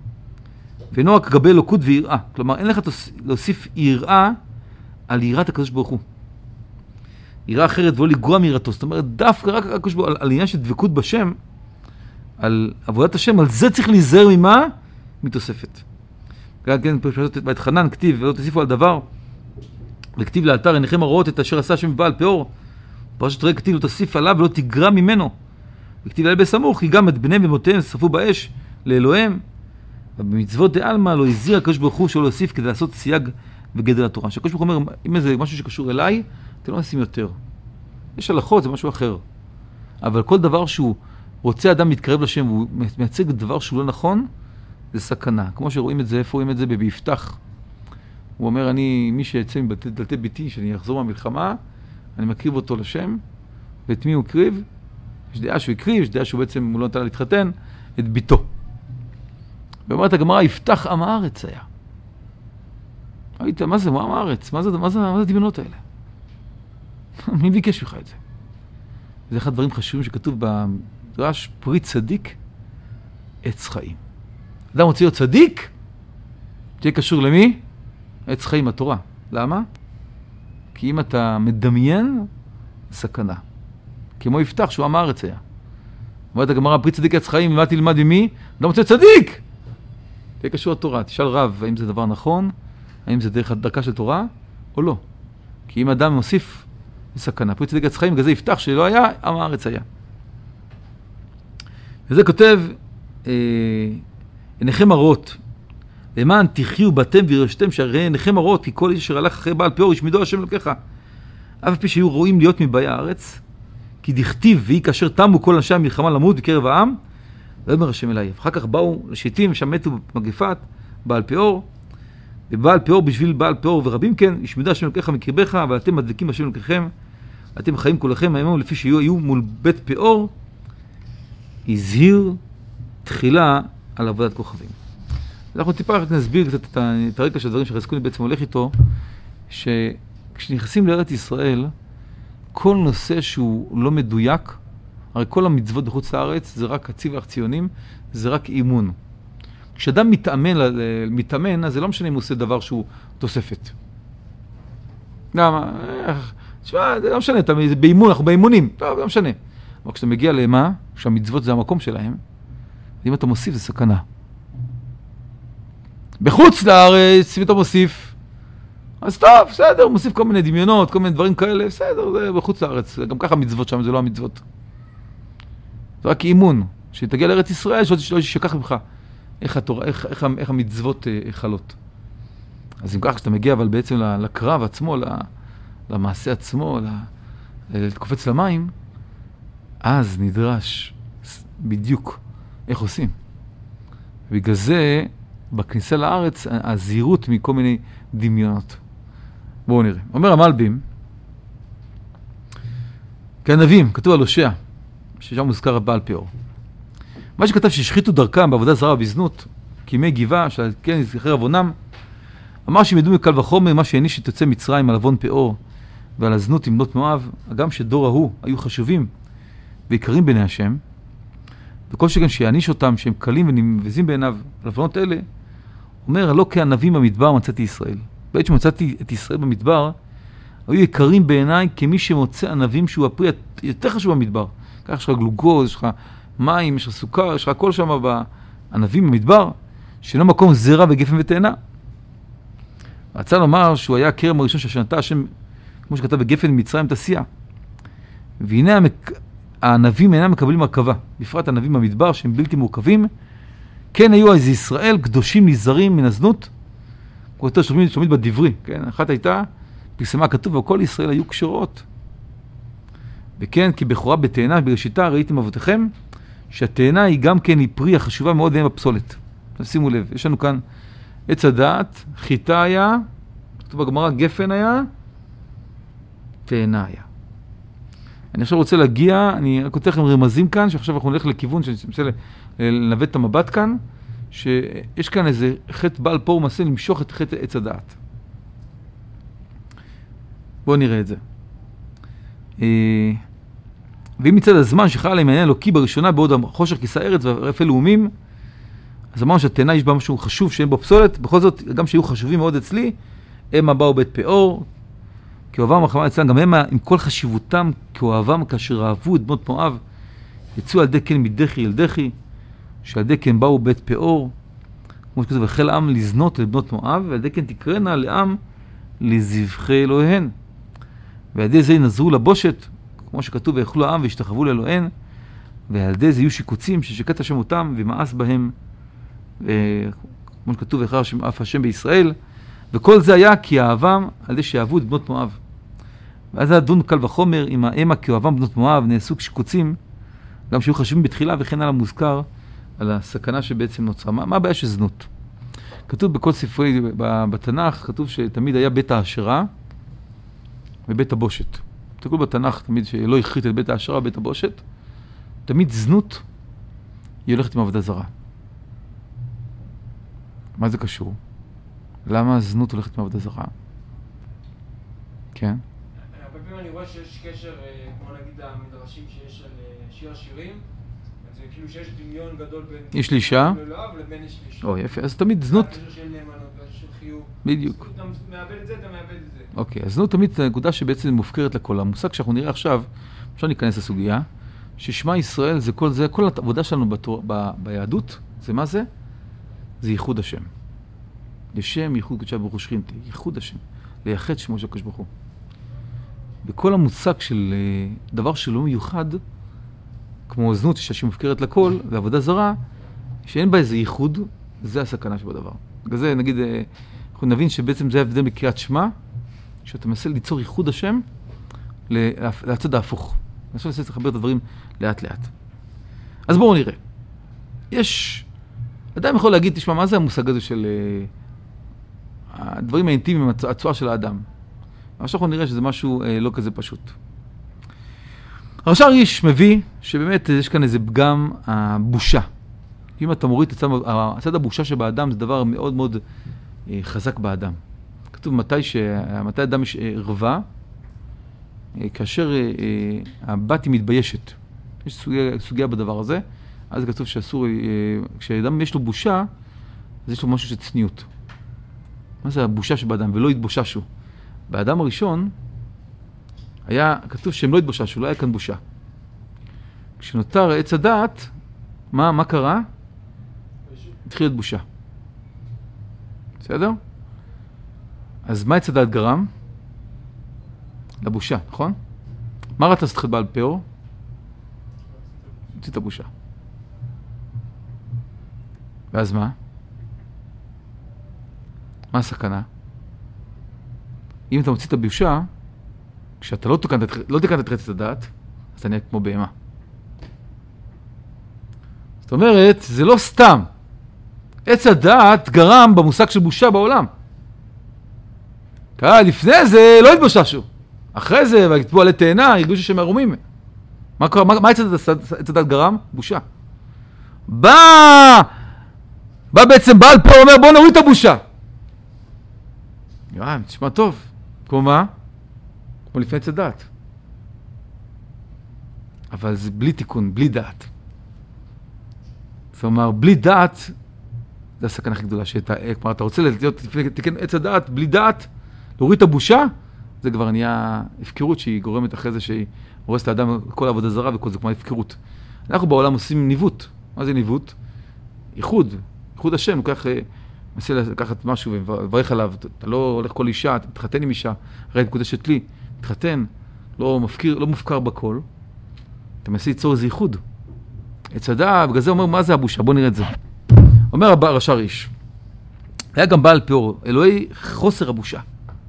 [SPEAKER 1] ונועק גבי אלוקות ויראה. כלומר, אין לך להוסיף יראה על יראת הקדוש ברוך הוא. יראה אחרת ולא לגרוע מיראתו. זאת אומרת, דווקא רק הקדוש ברוך הוא, על עניין של דבקות בשם, על עבודת השם, על זה צריך להיזהר ממה? מתוספת. כן, פרשת בית חנן, כתיב, ולא תוסיפו על דבר, וכתיב לאתר, עיניכם הרואות את אשר עשה השם בבעל פאור. פרשת ראה כתיב, לא תוסיף עליו ולא תגרע ממנו. וכתיב לאל בסמוך, כי גם את בניהם ומותיהם שרפו באש לאלוהים. ובמצוות דעלמא לא הזהיר הקדוש ברוך הוא שלא להוסיף כדי לעשות סייג וגדר התורה. שהקדוש ברוך הוא אומר, אם זה משהו שקשור אליי, אתם לא נשים יותר. יש הלכות, זה משהו אחר. אבל כל דבר שהוא רוצה אדם להתקרב לשם, והוא מייצג דבר שהוא לא נכון, זה סכנה. כמו שרואים את זה, איפה רואים את זה? ביפתח. הוא אומר, מי שיצא מדלתי ביתי, שאני אחזור מהמלחמה, אני מקריב אותו לשם, ואת מי הוא הקריב? יש דעה שהוא הקריב, יש דעה שהוא בעצם, הוא לא נתן לה להתחתן, את ביתו. ואומרת הגמרא, יפתח עם הארץ היה. היית, מה זה, מה עם הארץ? מה זה הדמיונות האלה? מי ביקש לך את זה? זה אחד הדברים חשובים שכתוב במדרש, פרי צדיק, עץ חיים. אדם רוצה להיות צדיק, תהיה קשור למי? עץ חיים, התורה. למה? כי אם אתה מדמיין, סכנה. כמו יפתח שהוא עם הארץ היה. אומרת הגמרא, פרי צדיק עץ חיים, מה תלמד ממי? אדם רוצה צדיק! תהיה קשור לתורה. תשאל רב, האם זה דבר נכון? האם זה דרכה של תורה? או לא? כי אם אדם מוסיף, זה סכנה. פרי צדיק עץ חיים, בגלל זה יפתח שלא היה, עם הארץ היה. וזה כותב, עיניכם הרות, למען תחיו באתם וירשתם שהרי עיניכם הרות, כי כל איש אשר הלך אחרי בעל פאור ישמידו השם אלוקיך. אף פי שהיו רואים להיות מבאי הארץ, כי דכתיב ויהי כאשר תמו כל אנשי המלחמה למות בקרב העם, ויאמר השם אליי. אחר כך באו לשיטים שם מתו במגפת בעל פאור, ובעל פאור בשביל בעל פאור ורבים כן, ישמידו השם אלוקיך מקרבך, ואתם מדבקים השם אלוקיכם, אתם חיים כולכם הימים לפי שהיו מול בית פאור, הזהיר תחילה על עבודת כוכבים. אנחנו טיפה רק נסביר קצת את הרקע של הדברים שחזקוני בעצם הולך איתו, שכשנכנסים לארץ ישראל, כל נושא שהוא לא מדויק, הרי כל המצוות בחוץ לארץ זה רק הציב והציונים, זה רק אימון. כשאדם מתאמן, אז זה לא משנה אם הוא עושה דבר שהוא תוספת. למה? תשמע, זה לא משנה, זה באימון, אנחנו באימונים, טוב, לא משנה. אבל כשאתה מגיע למה? כשהמצוות זה המקום שלהם, אם אתה מוסיף זה סכנה. בחוץ לארץ, אם אתה מוסיף, אז טוב, בסדר, מוסיף כל מיני דמיונות, כל מיני דברים כאלה, בסדר, זה בחוץ לארץ. גם ככה המצוות שם, זה לא המצוות. זה רק אימון. שתגיע לארץ ישראל, שלא ישכח ממך איך המצוות חלות. אז אם ככה, כשאתה מגיע אבל בעצם לקרב עצמו, למעשה עצמו, לקופץ למים, אז נדרש בדיוק איך עושים? בגלל זה, בכניסה לארץ, הזהירות מכל מיני דמיונות. בואו נראה. אומר המלבים, כענבים, כתוב על הושע, ששם מוזכר הבעל פאור. מה שכתב שהשחיתו דרכם בעבודה זרה בזנות, כימי גבעה, שעל כן יזכר עוונם, אמר שהם ידעו מקל וחומר מה שהעניש שתוצא מצרים על עוון פאור ועל הזנות עם בנות מואב, הגם שדור ההוא היו חשובים ויקרים בעיני השם, וכל שכן שיעניש אותם שהם קלים ונמבזים בעיניו על עוונות אלה, אומר, לא כענבים במדבר מצאתי ישראל. בעת שמצאתי את ישראל במדבר, היו יקרים בעיניי כמי שמוצא ענבים שהוא הפרי יותר חשוב במדבר. כך יש לך גלוגוז, יש לך מים, יש לך סוכר, יש לך הכל שם בענבים במדבר, שאינו מקום זרע וגפן ותאנה. רצה לומר שהוא היה הכרם הראשון ששנתה השם, כמו שכתב בגפן מצרים תסיע. והנה הענבים אינם מקבלים מרכבה, בפרט הענבים במדבר שהם בלתי מורכבים, כן היו אז ישראל קדושים נזרים מן הזנות, כמו יותר שומעים בדברי, כן? אחת הייתה, פרסמה כתוב, וכל ישראל היו קשרות. וכן, כי בכורה בתאנה בראשיתה ראיתם אבותיכם, שהתאנה היא גם כן היא פרי החשובה מאוד ואין בפסולת. שימו לב, יש לנו כאן עץ הדעת, חיטה היה, כתוב בגמרא, גפן היה, תאנה היה. אני עכשיו רוצה להגיע, אני רק רוצה לכם רמזים כאן, שעכשיו אנחנו נלך לכיוון שאני רוצה לנווט את המבט כאן, שיש כאן איזה חטא בעל פאור מעשה למשוך את חטא עץ הדעת. בואו נראה את זה. ואם מצד הזמן שחל עליהם העניין אלוקי בראשונה בעוד החושך כיסא ארץ ורפל לאומים, אז אמרנו שהתאנה יש בה משהו חשוב שאין בו פסולת, בכל זאת גם שהיו חשובים מאוד אצלי, הם באו בית פאור, כאוהבם החמה אצלם, גם הם עם כל חשיבותם כאוהבם כאשר אהבו את בנות מואב, יצאו על ידי כן מדחי אל דחי, שעל ידי כן באו בית פאור, כמו שכתוב, החל העם לזנות לבנות מואב, ועל ידי כן תקרנה לעם לזבחי אלוהיהן. ועל ידי זה ינזרו לבושת, כמו שכתוב, ויאכלו העם והשתחוו לאלוהיהן, ועל ידי זה יהיו שיקוצים ששקט השם אותם ומאס בהם, כמו שכתוב, ויחר אף השם בישראל, וכל זה היה כי אהבם על ידי שאהבו את בנות מואב. ואז הדון קל וחומר עם האמה כאוהבם בנות מואב נעשו שיקוצים, גם שהיו חשובים בתחילה וכן על המוזכר, על הסכנה שבעצם נוצרה. מה הבעיה של זנות? כתוב בכל ספרי בתנ"ך, כתוב שתמיד היה בית העשרה ובית הבושת. תקראו בתנ"ך תמיד שלא הכרית את בית העשרה ובית הבושת, תמיד זנות היא הולכת עם עבודה זרה. מה זה קשור? למה הזנות הולכת עם עבודה זרה? כן?
[SPEAKER 2] הרבה פעמים אני רואה שיש קשר, כמו נגיד המדרשים שיש על שיר השירים, אז כאילו שיש דמיון גדול בין
[SPEAKER 1] יש לי אישה?
[SPEAKER 2] לבין יש לי אישה.
[SPEAKER 1] או יפה, אז תמיד זנות.
[SPEAKER 2] הקשר של נאמנות, הקשר של חיוב.
[SPEAKER 1] בדיוק.
[SPEAKER 2] אתה מאבד את זה, אתה מאבד את זה.
[SPEAKER 1] אוקיי, אז זנות תמיד נקודה שבעצם מופקרת לכל. המושג שאנחנו נראה עכשיו, אפשר להיכנס לסוגיה, ששמה ישראל זה כל העבודה שלנו ביהדות, זה מה זה? זה ייחוד השם. לשם ייחוד קדושה ברוך הוא שכינתי, ייחוד השם, לייחד שמו של הקדוש ברוך הוא. בכל המושג של דבר שלא מיוחד, כמו זנות שהשם מופקרת לכל, ועבודה זרה, שאין בה איזה ייחוד, זה הסכנה שבדבר. בגלל זה נגיד, אנחנו נבין שבעצם זה ההבדל בקריאת שמע, שאתה מנסה ליצור ייחוד השם לצד ההפוך. אני חושב לנסות לחבר את הדברים לאט לאט. אז בואו נראה. יש, אדם יכול להגיד, תשמע, מה זה המושג הזה של הדברים האינטימיים, הצועה של האדם? עכשיו אנחנו נראה שזה משהו לא כזה פשוט. הרש"ר הירש מביא שבאמת יש כאן איזה פגם הבושה. אם אתה מוריד את הצד הבושה שבאדם, זה דבר מאוד מאוד חזק באדם. כתוב מתי אדם יש ערווה, כאשר הבת היא מתביישת. יש סוגיה בדבר הזה. אז כתוב שאסור, כשאדם יש לו בושה, אז יש לו משהו של צניעות. מה זה הבושה שבאדם? ולא התבוששו. באדם הראשון, היה כתוב שהם לא התבוששו, לא היה כאן בושה. כשנותר עץ הדעת, מה קרה? התחיל להיות בושה. בסדר? אז מה עץ הדעת גרם? לבושה, נכון? מה רצה לעשות בעל פאור? הוציא את הבושה. ואז מה? מה הסכנה? אם אתה מוציא את הבושה, כשאתה לא תקנת את עץ הדעת, אז אתה נהיה כמו בהמה. זאת אומרת, זה לא סתם. עץ הדעת גרם במושג של בושה בעולם. לפני זה לא התבוששו. אחרי זה, והתפו עלי תאנה, הרגישו שהם ערומים. מה עץ הדעת גרם? בושה. בא בעצם בעל פה אומר, בוא נוריד את הבושה. תשמע טוב. כמו מה? כמו לפני עץ הדעת. אבל זה בלי תיקון, בלי דעת. זאת אומרת, בלי דעת, זה הסכנה הכי גדולה כלומר, אתה רוצה לתקן עץ הדעת, בלי דעת, להוריד את הבושה, זה כבר נהיה הפקרות שהיא גורמת אחרי זה שהיא הורסת לאדם כל עבודה זרה וכל זה כמו הפקרות. אנחנו בעולם עושים ניווט. מה זה ניווט? ייחוד השם, כך מנסה לקחת משהו וברך עליו. אתה לא הולך כל אישה, אתה מתחתן עם אישה, הרי מקודשת לי, מתחתן, לא מופקר בכל. אתה מנסה ליצור איזה ייחוד. עץ הדעת, בגלל זה אומר, מה זה הבושה? בוא נראה את זה. אומר רשע ריש, היה גם בעל פאור, אלוהי חוסר הבושה.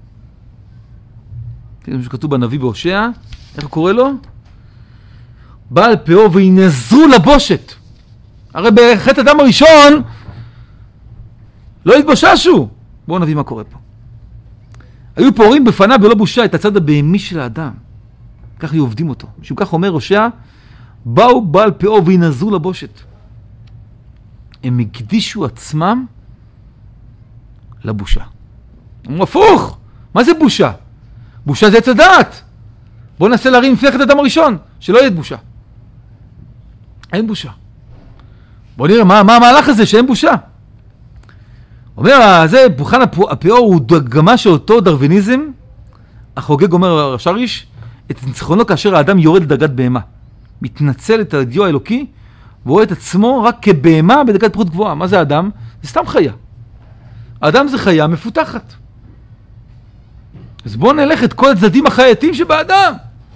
[SPEAKER 1] כמו שכתוב בנביא בהושע, איך הוא קורא לו? בעל פאור וינזרו לבושת. הרי בחטא אדם הראשון לא התבוששו. בואו נביא מה קורה פה. היו פאורים בפניו בלא בושה את הצד הבהמי של האדם. ככה עובדים אותו. שהוא כך אומר הושע, באו בעל פאור וינזרו לבושת. הם הקדישו עצמם לבושה. אמרו הפוך, מה זה בושה? בושה זה עץ הדעת. בואו ננסה להרים לפני חטא אדם הראשון, שלא יהיה בושה. אין בושה. בואו נראה מה המהלך הזה שאין בושה. אומר, זה בוחן הפאור הוא דגמה של אותו דרוויניזם, החוגג אומר רשע ריש, את ניצחונו כאשר האדם יורד לדרגת בהמה. מתנצל את הדיו האלוקי, ורואה את עצמו רק כבהמה בדרגת פחות גבוהה. מה זה האדם? זה סתם חיה. האדם זה חיה מפותחת. אז בואו נלך את כל הצדדים החייתיים שבאדם.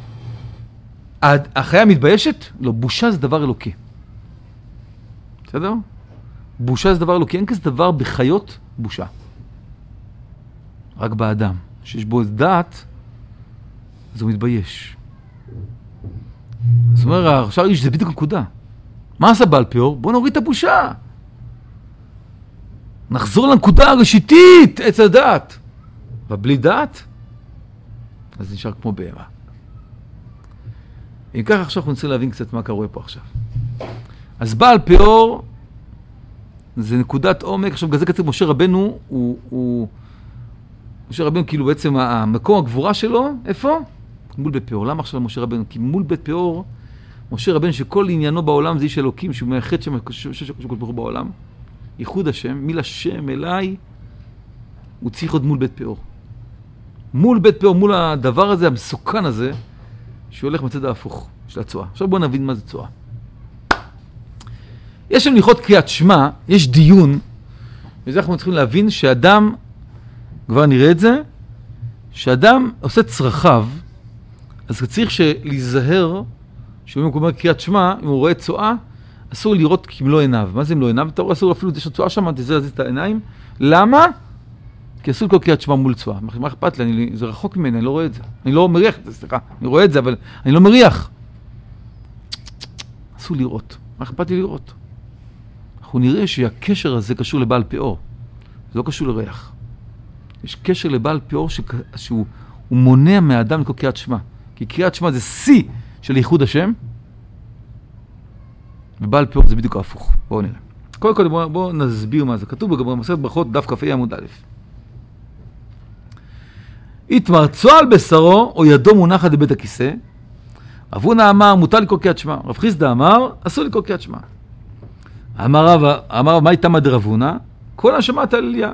[SPEAKER 1] החיה מתביישת? לא, בושה זה דבר אלוקי. בסדר? בושה זה דבר אלוקי. אין כזה דבר בחיות בושה. רק באדם. שיש בו דעת, אז הוא מתבייש. זאת אומרת, הרשע ריש זה בדיוק נקודה. מה עשה בעל פאור? בוא נוריד את הבושה. נחזור לנקודה הראשיתית, עץ הדעת. ובלי דעת, אז נשאר כמו בהמה. אם כך עכשיו אנחנו נצטרך להבין קצת מה קורה פה עכשיו. אז בעל פאור, זה נקודת עומק. עכשיו בגלל זה כתוב משה רבנו, משה רבנו כאילו בעצם המקום הגבורה שלו, איפה? מול בית פאור. למה עכשיו משה רבנו? כי מול בית פאור, משה רבנו שכל עניינו בעולם זה איש אלוקים, שהוא מאחד שם שכל ברוך בעולם. ייחוד השם, מיל השם אליי, הוא צריך עוד מול בית פאור. מול בית פאור, מול הדבר הזה, המסוכן הזה, שהולך מצד ההפוך של הצועה. עכשיו בואו נבין מה זה צועה. יש שם הלכות קריאת שמע, יש דיון, וזה אנחנו צריכים להבין שאדם, כבר נראה את זה, שאדם עושה צרכיו, אז צריך להיזהר, שאם הוא אומר קריאת שמע, אם הוא רואה צועה, אסור לראות כמלוא עיניו. מה זה כמלוא עיניו? אתה רואה, אסור אפילו, יש צועה שם, תזהר את העיניים. למה? כי אסור כל קריאת שמע מול צועה. מה אכפת לי? זה רחוק ממני, אני לא רואה את זה. אני לא מריח, סליחה, אני רואה את זה, אבל אני לא מריח. אסור לראות. מה אכפת לי לראות? אנחנו נראה שהקשר הזה קשור לבעל פאור. זה לא קשור לריח. יש קשר לבעל פאור שהוא מונע מהאדם לכל קריאת שמע. כי קריאת שמע זה שיא של ייחוד השם, ובעל פאור זה בדיוק ההפוך. בואו נראה. קודם כל בואו נסביר מה זה. כתוב במסכת ברכות דף כ"ה עמוד א'. התמרצו על בשרו או ידו מונחת בבית הכיסא, רב הונא אמר מותר לקרוא קריאת שמע, רב חיסדא אמר אסור לקרוא קריאת שמע. אמר מה איתמא דרב הונא? כל השמעת הלליה.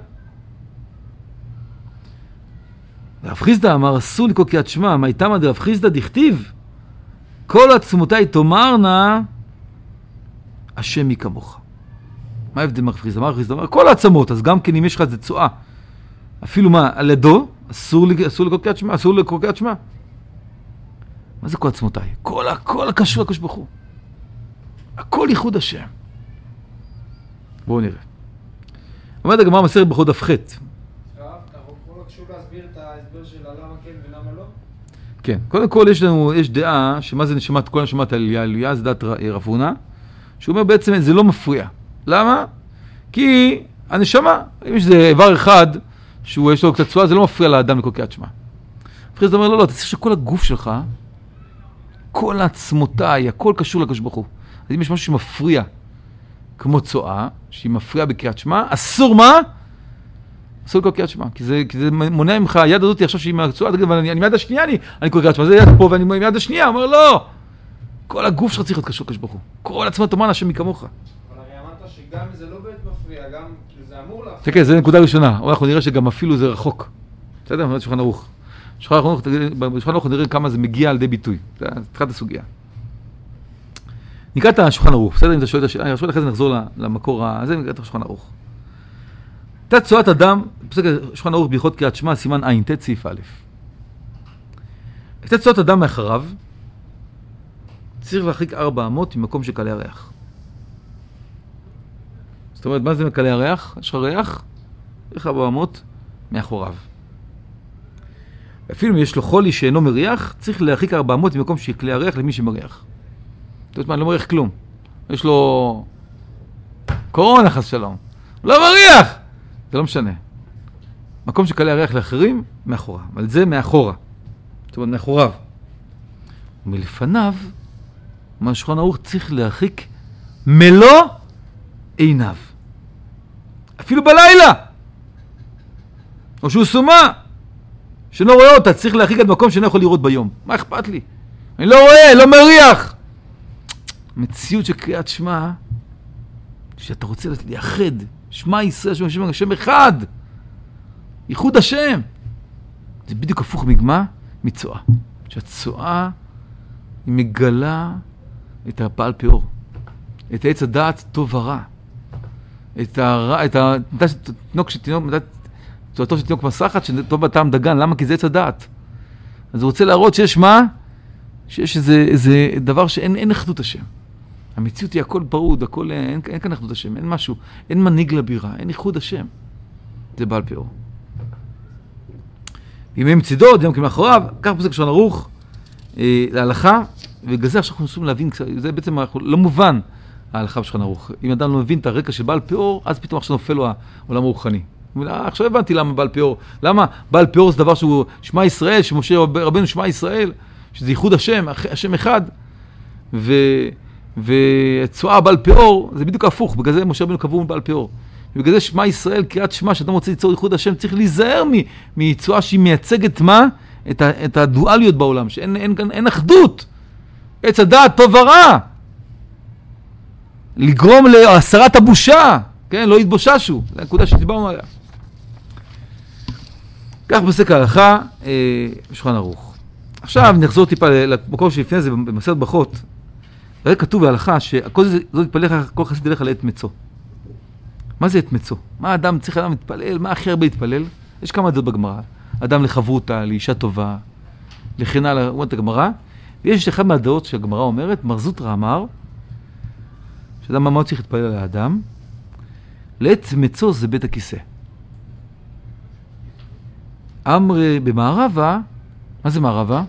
[SPEAKER 1] רב חיסדא אמר אסור לקרוא קריאת שמע, מה איתמא דרב חיסדא דכתיב כל עצמותיי תאמרנה השם מי כמוך. מה ההבדל מרב חיסדא? רב חיסדא אמר כל העצמות, אז גם כן אם יש לך איזה צועה, אפילו מה, על ידו, אסור לקרוא קריאת שמע, אסור לקרוא קריאת שמע. מה זה כל עצמותיי? כל הקשור לקדוש ברוך הוא. הכל ייחוד השם. בואו נראה. אומרת הגמרא במסכת ברכות דף ח'.
[SPEAKER 2] אתה יכול רק שוב להסביר את ההסבר של למה כן ולמה לא?
[SPEAKER 1] כן, קודם כל יש דעה שמה זה כל נשמת עלייה, עלייה זה דעת רב הונא, שהוא אומר בעצם זה לא מפריע. למה? כי הנשמה, אם יש איזה איבר אחד שיש לו קצת צועה, זה לא מפריע לאדם לכל קריאת שמע. אחרי זה אומר, לא, אתה צריך שכל הגוף שלך, כל העצמותיי, הכל קשור לקדוש ברוך הוא. אז אם יש משהו שמפריע, כמו צועה, שהיא מפריעה בקריאת שמע, אסור מה? אסור לקרוא קריאת שמע, כי זה מונע ממך, היד הזאת עכשיו שהיא מהצועה, אני מיד השנייה, אני קורא קריאת שמע, זה יד פה ואני מיד השנייה, אומר לא! כל הגוף שלך צריך להיות קשור לקדוש ברוך הוא. כל עצמת אומן השם מכמוך.
[SPEAKER 2] אבל הרי אמרת שגם זה לא באמת מפריע, גם זה אמור להפריע.
[SPEAKER 1] כן, זה נקודה ראשונה. אנחנו נראה שגם אפילו זה רחוק. בסדר? נראה שולחן ערוך. בשולחן ערוך נראה כמה זה מגיע על ידי ביטוי. זה התחלת הסוגיה. נקרא את השולחן ערוך. בסדר? אם אתה שואל את השאלה, אחרי זה נחזור למקור הזה, נקרא את השולחן ערוך. תת צועת אדם, פסק השולחן ערוך בהלכות קריאת שמע, סימן עין, תת סעיף א'. תת צועת אדם מאחריו, צריך להרחיק 4 אמות ממקום של קלי הריח. זאת אומרת, מה זה מקלי הריח? יש לך ריח, יש לך 4 אמות מאחוריו. אפילו אם יש לו חולי שאינו מריח, צריך להרחיק 4 אמות ממקום של קלי הריח למי שמריח. זאת אומרת, מה, לא מריח כלום. יש לו קורונה, חס שלום. לא מריח! זה לא משנה. מקום של קלי הריח לאחרים, מאחוריו. אבל זה מאחורה. זאת אומרת, מאחוריו. ומלפניו, מה שולחן ערוך צריך להרחיק מלוא עיניו. אפילו בלילה. או שהוא סומה, שלא רואה אותה, צריך להרחיק עד מקום שאני יכול לראות ביום. מה אכפת לי? אני לא רואה, לא מריח. המציאות של קריאת שמע, שאתה רוצה לייחד, שמע ישראל, שם אחד, ייחוד השם. זה בדיוק הפוך מצועה. שהצועה היא מגלה את הפעל פאור, את העץ הדעת טוב ורע, את התינוק צועתו של תינוק מסחת שטוב בטעם דגן. למה? כי זה עץ הדעת. אז הוא רוצה להראות שיש מה? שיש איזה דבר שאין אחדות השם. המציאות היא הכל פרוד, הכל, אין כאן אחדות השם, אין משהו, אין מנהיג לבירה, אין ייחוד השם. זה בעל פאור. ימי מצידו, דיום כמאחוריו, כך פוסק שולחן ערוך להלכה, ובגלל זה עכשיו אנחנו צריכים להבין, זה בעצם לא מובן ההלכה בשולחן ערוך. אם אדם לא מבין את הרקע של בעל פאור, אז פתאום עכשיו נופל לו העולם הרוחני. עכשיו הבנתי למה בעל פאור. למה בעל פאור זה דבר שהוא שמע ישראל, שמשה רבנו שמע ישראל, שזה ייחוד השם, השם אחד, וצועה בעל פאור, זה בדיוק הפוך. בגלל זה משה רבנו קבעו בעל פאור. ובגלל זה שמע ישראל, קריאת שמע, שאתה רוצה ליצור ייחוד השם, צריך להיזהר מצועה שהיא מייצגת מה? את הדואליות בעולם, שאין אחדות. עץ הדעת טוב ורע. לגרום להסרת הבושה, כן? לא יתבוששו. זו הנקודה שדיברנו עליה. כך פוסק ההלכה, שולחן ערוך. עכשיו נחזור טיפה למקום שלפני זה, במסכת ברכות. הרי כתוב בהלכה שכל זה יתפלל, כל חסיד ילך על עת מצו. מה זה עת מצו? מה אדם צריך אדם להתפלל? מה הכי הרבה להתפלל? יש כמה דעות בגמרא. אדם לחברותה, לאישה טובה, לכן הלאה, אומרת הגמרא. ויש אחד מהדעות שהגמרא אומרת, מר זוטרא אמר, שאדם מה צריך להתפלל על האדם? לעת מצו זה בית הכיסא. אמרי במערבה, מה זה מערבה?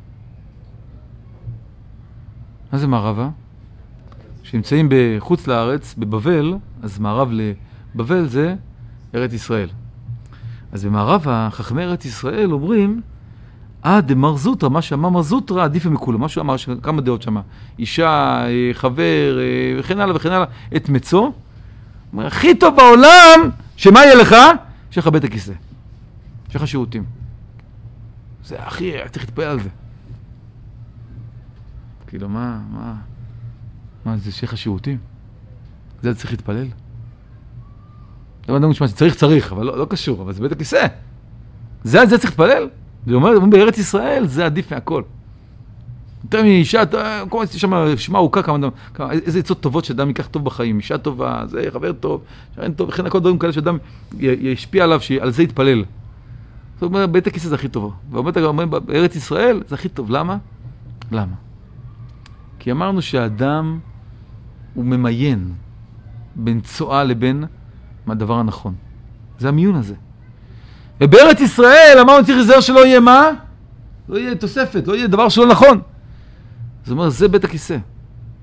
[SPEAKER 1] מה זה מערבה? כשנמצאים בחוץ לארץ, בבבל, אז מערב לבבל זה ארץ ישראל. אז במערבה, חכמי ארץ ישראל אומרים, דמר זוטרא, מה שאמר מר זוטרא עדיף מכולם, מה שהוא אמר, כמה דעות שמה, אישה, חבר, וכן הלאה וכן הלאה, את מצו, אומר, הכי טוב בעולם, שמה יהיה לך? שיש לך בית הכיסא, שיש לך שירותים. זה הכי, צריך להתפעל על זה. כאילו, מה זה שיש לך שירותים? זה צריך להתפלל? לא יודע משמע, צריך, אבל לא קשור, אבל זה בית הכיסא. זה צריך להתפלל? זה אומר, בארץ ישראל זה עדיף מהכל. יותר מאישה, שמה ארוכה איזה עצות טובות שאדם ייקח טוב בחיים, אישה טובה, זה חבר טוב, שרן טוב, וכן הכל דברים כאלה שאדם ישפיע עליו, שעל זה יתפלל. זאת אומרת, בית הכיסא זה הכי טוב. ואומרת, בארץ ישראל זה הכי טוב. למה? למה? כי אמרנו שהאדם הוא ממיין בין צועה לבין הדבר הנכון. זה המיון הזה. ובארץ ישראל אמרנו צריך לזהר שלא יהיה מה? לא יהיה תוספת, לא יהיה דבר שלא נכון. זאת אומרת, זה בית הכיסא.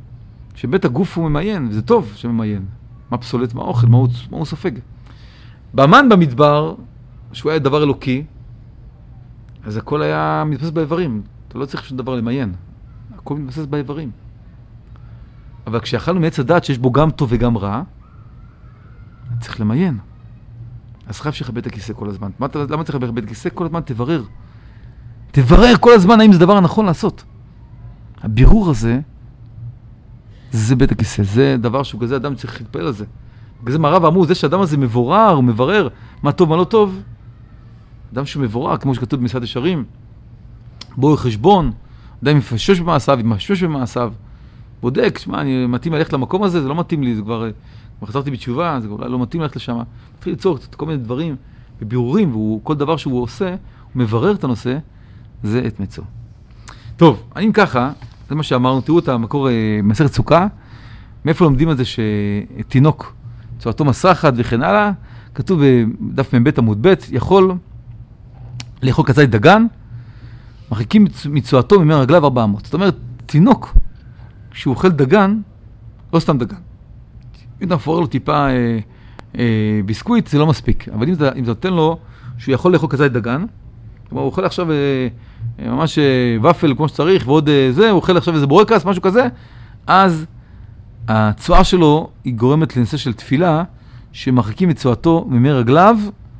[SPEAKER 1] שבית הגוף הוא ממיין, וזה טוב שממיין. מה פסולת, מה אוכל, מה הוא סופג. באמן במדבר, שהוא היה דבר אלוקי, אז הכל היה מתבסס באיברים. אתה לא צריך שום דבר למיין. הכל מתבסס באיברים. אבל כשאכלנו מעץ הדעת שיש בו גם טוב וגם רע, צריך למיין. אז חייב שיכבד את הכיסא כל הזמן. למה צריך לכבד את הכיסא? כל הזמן תברר. תברר כל הזמן האם זה דבר הנכון לעשות. הבירור הזה, זה בית הכיסא. זה דבר שהוא כזה, אדם צריך להתפעל על זה. בגלל זה מהרב אמרו, זה שהאדם הזה מבורר, הוא מברר מה טוב, מה לא טוב. אדם שהוא מבורר, כמו שכתוב במסעד ישרים, בואו חשבון, אדם יפשוש במעשיו, ימשש במעשיו, בודק, שמע, אני מתאים ללכת למקום הזה, זה לא מתאים לי, זה כבר חזרתי בתשובה, זה אולי לא מתאים ללכת לשם. מתחיל ליצור כל מיני דברים ובירורים, וכל דבר שהוא עושה, הוא מברר את הנושא, זה את מצו. טוב, אם ככה, זה מה שאמרנו, תראו את המקור מסכת סוכה, מאיפה לומדים את זה שתינוק, צורתו מסחת וכן הלאה, כתוב בדף מ"ב עמוד ב', יכול לאכול כזית דגן, מרחיקים מצואתו ממנו רגליו 400. זאת אומרת, תינוק, כשהוא אוכל דגן, לא סתם דגן. אם אתה מפורר לו טיפה ביסקוויט, זה לא מספיק. אבל אם אתה נותן לו שהוא יכול לאכול כזית דגן, כלומר, הוא אוכל עכשיו ממש ופל כמו שצריך, ועוד זה, הוא אוכל עכשיו איזה בורקס, משהו כזה, אז הצועה שלו היא גורמת לנושא של תפילה, שמרחיקים מצואתו ממי רגליו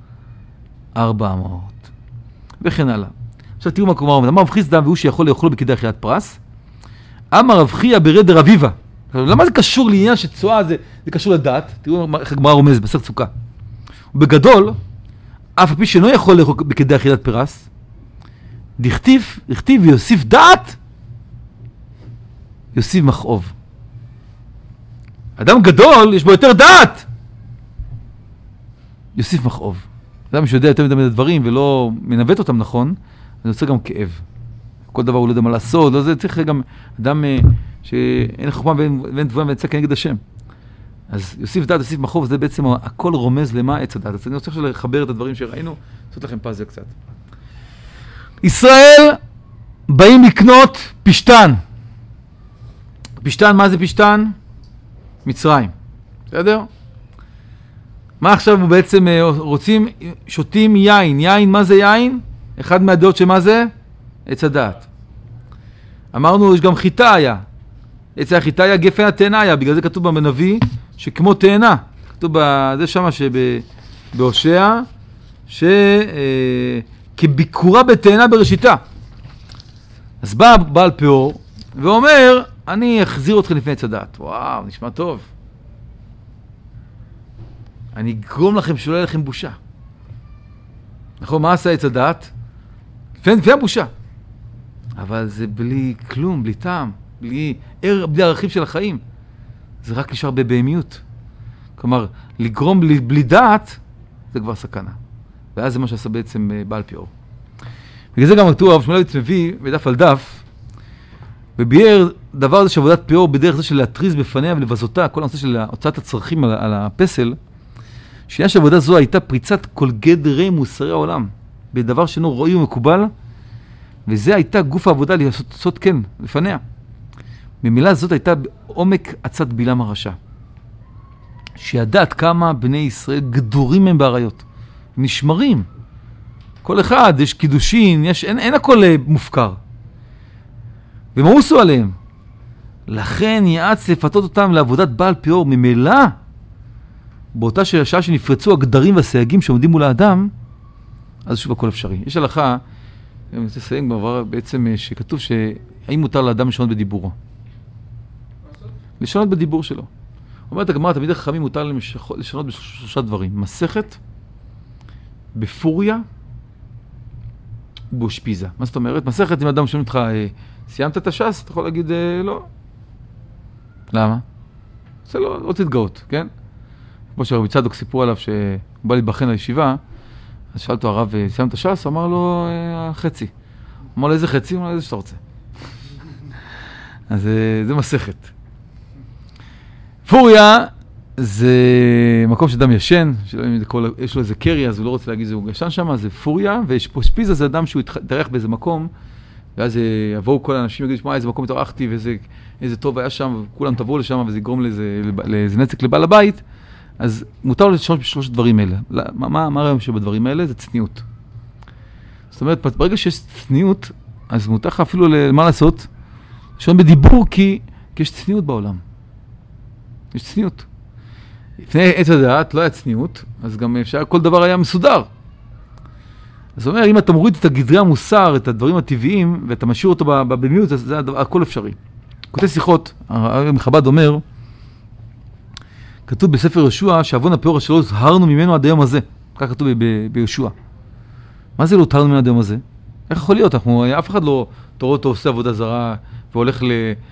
[SPEAKER 1] 400. וכן הלאה. עכשיו תראו מה קורא אומר, אמר רב חיסדא והוא שיכול לאכול בכדי אכילת פרס, אמר רב חייא ברד דרביבא. למה זה קשור לעניין שצועה זה קשור לדת? תראו איך הגמרא רומז במסכת סוכה. ובגדול, אף על פי שאינו יכול לאכול בכדי אכילת פרס, דכתיב ויוסיף דעת, יוסיף מכאוב. אדם גדול, יש בו יותר דעת, יוסיף מכאוב. אדם שיודע יותר מדי הדברים ולא מנווט אותם נכון, זה יוצא גם כאב. כל דבר הוא לא יודע מה לעשות, לא זה צריך גם אדם שאין חוכמה ואין תבואה ויצא כנגד השם. אז יוסיף דעת, יוסיף מכאוב, זה בעצם הכל רומז למה עץ הדעת. אז אני רוצה עכשיו לחבר את הדברים שראינו, לעשות לכם פאזל קצת. ישראל באים לקנות פשטן. פשטן, מה זה פשטן? מצרים. בסדר? מה עכשיו בעצם רוצים? שותים יין. יין, מה זה יין? אחד מהדעות שמה זה? עץ הדעת. אמרנו, יש גם חיטה היה. עץ החיטה היה גפן התאנה היה, בגלל זה כתוב בנביא שכמו תאנה. כתוב בזה שמה שבהושע, כביקורה בתאנה בראשיתה. אז בא בעל פאור ואומר, אני אחזיר אתכם לפני עץ הדעת. וואו, נשמע טוב. אני אגרום לכם שלא יהיה לכם בושה. נכון, מה עשה עץ הדעת? לפני הבושה. אבל זה בלי כלום, בלי טעם, בלי ערכים של החיים. זה רק נשאר בבהמיות. כלומר, לגרום בלי דעת, זה כבר סכנה. ואז זה מה שעשה בעצם בעל פאור. בגלל זה גם כתוב, הרב שמואלביץ מביא בדף על דף, וביאר דבר הזה שעבודת פאור בדרך זה של להתריז בפניה ולבזותה, כל הנושא של הוצאת הצרכים על הפסל, שהיה שעבודה זו הייתה פריצת כל גדרי מוסרי העולם, בדבר שאינו רואי ומקובל, וזה הייתה גוף העבודה לעשות כן, לפניה. במילה זאת הייתה בעומק עצת בלעם הרשע. שידעת כמה בני ישראל גדורים הם בעריות. הם נשמרים. כל אחד, יש קידושין, אין הכל מופקר. ומאוסו עליהם. לכן יעץ לפתות אותם לעבודת בעל פאור ממילא, באותה שעה שנפרצו הגדרים והסייגים שעומדים מול האדם, אז שוב הכל אפשרי. יש הלכה, אני רוצה לסייג בעבר בעצם שכתוב שהאם מותר לאדם לשנות בדיבורו. לשנות בדיבור שלו. אומרת הגמרא, תמיד החכמים מותר להם לשנות בשלושה דברים. מסכת, בפוריה, ובאושפיזה. מה זאת אומרת? מסכת, אם אדם שומע אותך, סיימת את הש"ס, אתה יכול להגיד לא. למה? זה לא תתגאות, כן? כמו שהרבי צדוק סיפרו עליו שהוא בא להתבחן לישיבה, אז שאלתו הרב, סיימת את הש"ס? אמר לו, חצי. אמר לו, איזה חצי? אמר לו, איזה שאתה רוצה. אז זה מסכת. פוריה זה מקום שאדם ישן, יש לו איזה קרי, אז הוא לא רוצה להגיד שהוא ישן שם, זה פוריה, ואושפיזה זה אדם שהוא התארח באיזה מקום, ואז יבואו כל האנשים ויגידו, מה, איזה מקום התארחתי, ואיזה טוב היה שם, וכולם תבואו לשם, וזה יגרום לאיזה נצק לבעל הבית, אז מותר לו שלוש דברים האלה. מה הרעיון שבדברים האלה? זה צניעות. זאת אומרת, ברגע שיש צניעות, אז מותר לך אפילו מה לעשות, שם בדיבור, כי יש צניעות בעולם. יש צניעות. לפני עת הדעת לא היה צניעות, אז גם אפשר, כל דבר היה מסודר. זאת אומרת, אם אתה מוריד את גדרי המוסר, את הדברים הטבעיים, ואתה משאיר אותו במיעוט, אז זה הכל אפשרי. כותב שיחות, הרב מחב"ד אומר, כתוב בספר יהושע, שעוון הפאור שלו הוזהרנו ממנו עד היום הזה. כך כתוב ביהושע. מה זה לא הותרנו ממנו עד היום הזה? איך יכול להיות? אף אחד לא תורא אותו עושה עבודה זרה, והולך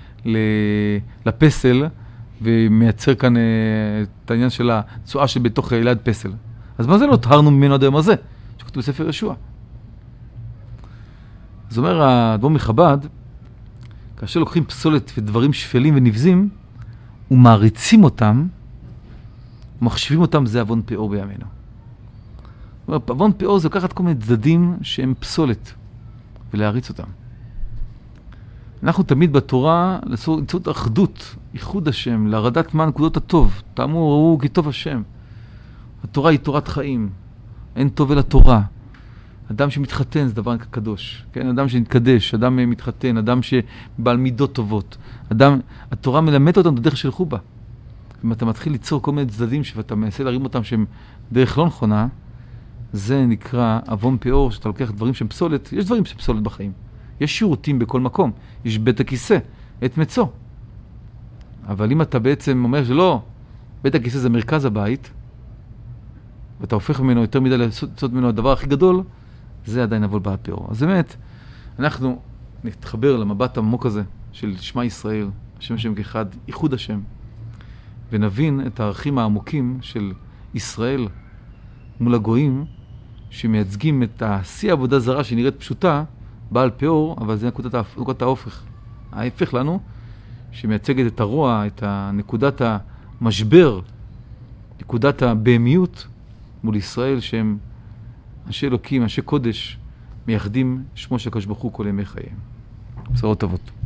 [SPEAKER 1] לפסל, ומייצר כאן את העניין של הצועה שבתוך ליד פסל. אז מה זה לא הותרנו ממנו עד היום הזה? שכתוב בספר יהושע. זאת אומרת, האדמו"ר מחב"ד, כאשר לוקחים פסולת ודברים שפלים ונבזים, ומעריצים אותם, ומחשבים אותם, זה עוון פאור בימינו. זאת אומרת, עוון פאור זה לקחת כל מיני צדדים שהם פסולת, ולהריץ אותם. אנחנו תמיד בתורה למצוא את האחדות, ייחוד השם, להרדת מה נקודות הטוב. תאמרו, ראו כי טוב השם. התורה היא תורת חיים. אין טוב אל התורה. אדם שמתחתן זה דבר קדוש. כן? אדם שמתקדש, אדם מתחתן, אדם שבעל מידות טובות. התורה מלמדת אותם בדרך שילכו בה. אם אתה מתחיל ליצור כל מיני צדדים שאתה מנסה להרים אותם שהם דרך לא נכונה, זה נקרא עוון פאור, שאתה לוקח דברים שהם פסולת. יש דברים שהם פסולת בחיים. יש שירותים בכל מקום. יש בית הכיסא, את מצוא. אבל אם אתה בעצם אומר שלא, בית הכיסא זה מרכז הבית, ואתה הופך ממנו יותר מדי לעשות ממנו הדבר הכי גדול, זה עדיין עוון פאור. אז באמת, אנחנו נתחבר למבט העמוק הזה של שמע ישראל, השם השם כאחד, ייחוד השם, ונבין את הערכים העמוקים של ישראל מול הגויים, שמייצגים את השיא העבודה זרה שנראית פשוטה, בעל פאור, אבל זה נקודת ההופך. ההפך לנו, שמייצגת את הרוע, את נקודת המשבר, נקודת הבהמיות מול ישראל, שהם אנשי אלוקים, אנשי קודש, מייחדים שמו של הקדוש ברוך הוא כל ימי חייהם. בשורות טובות.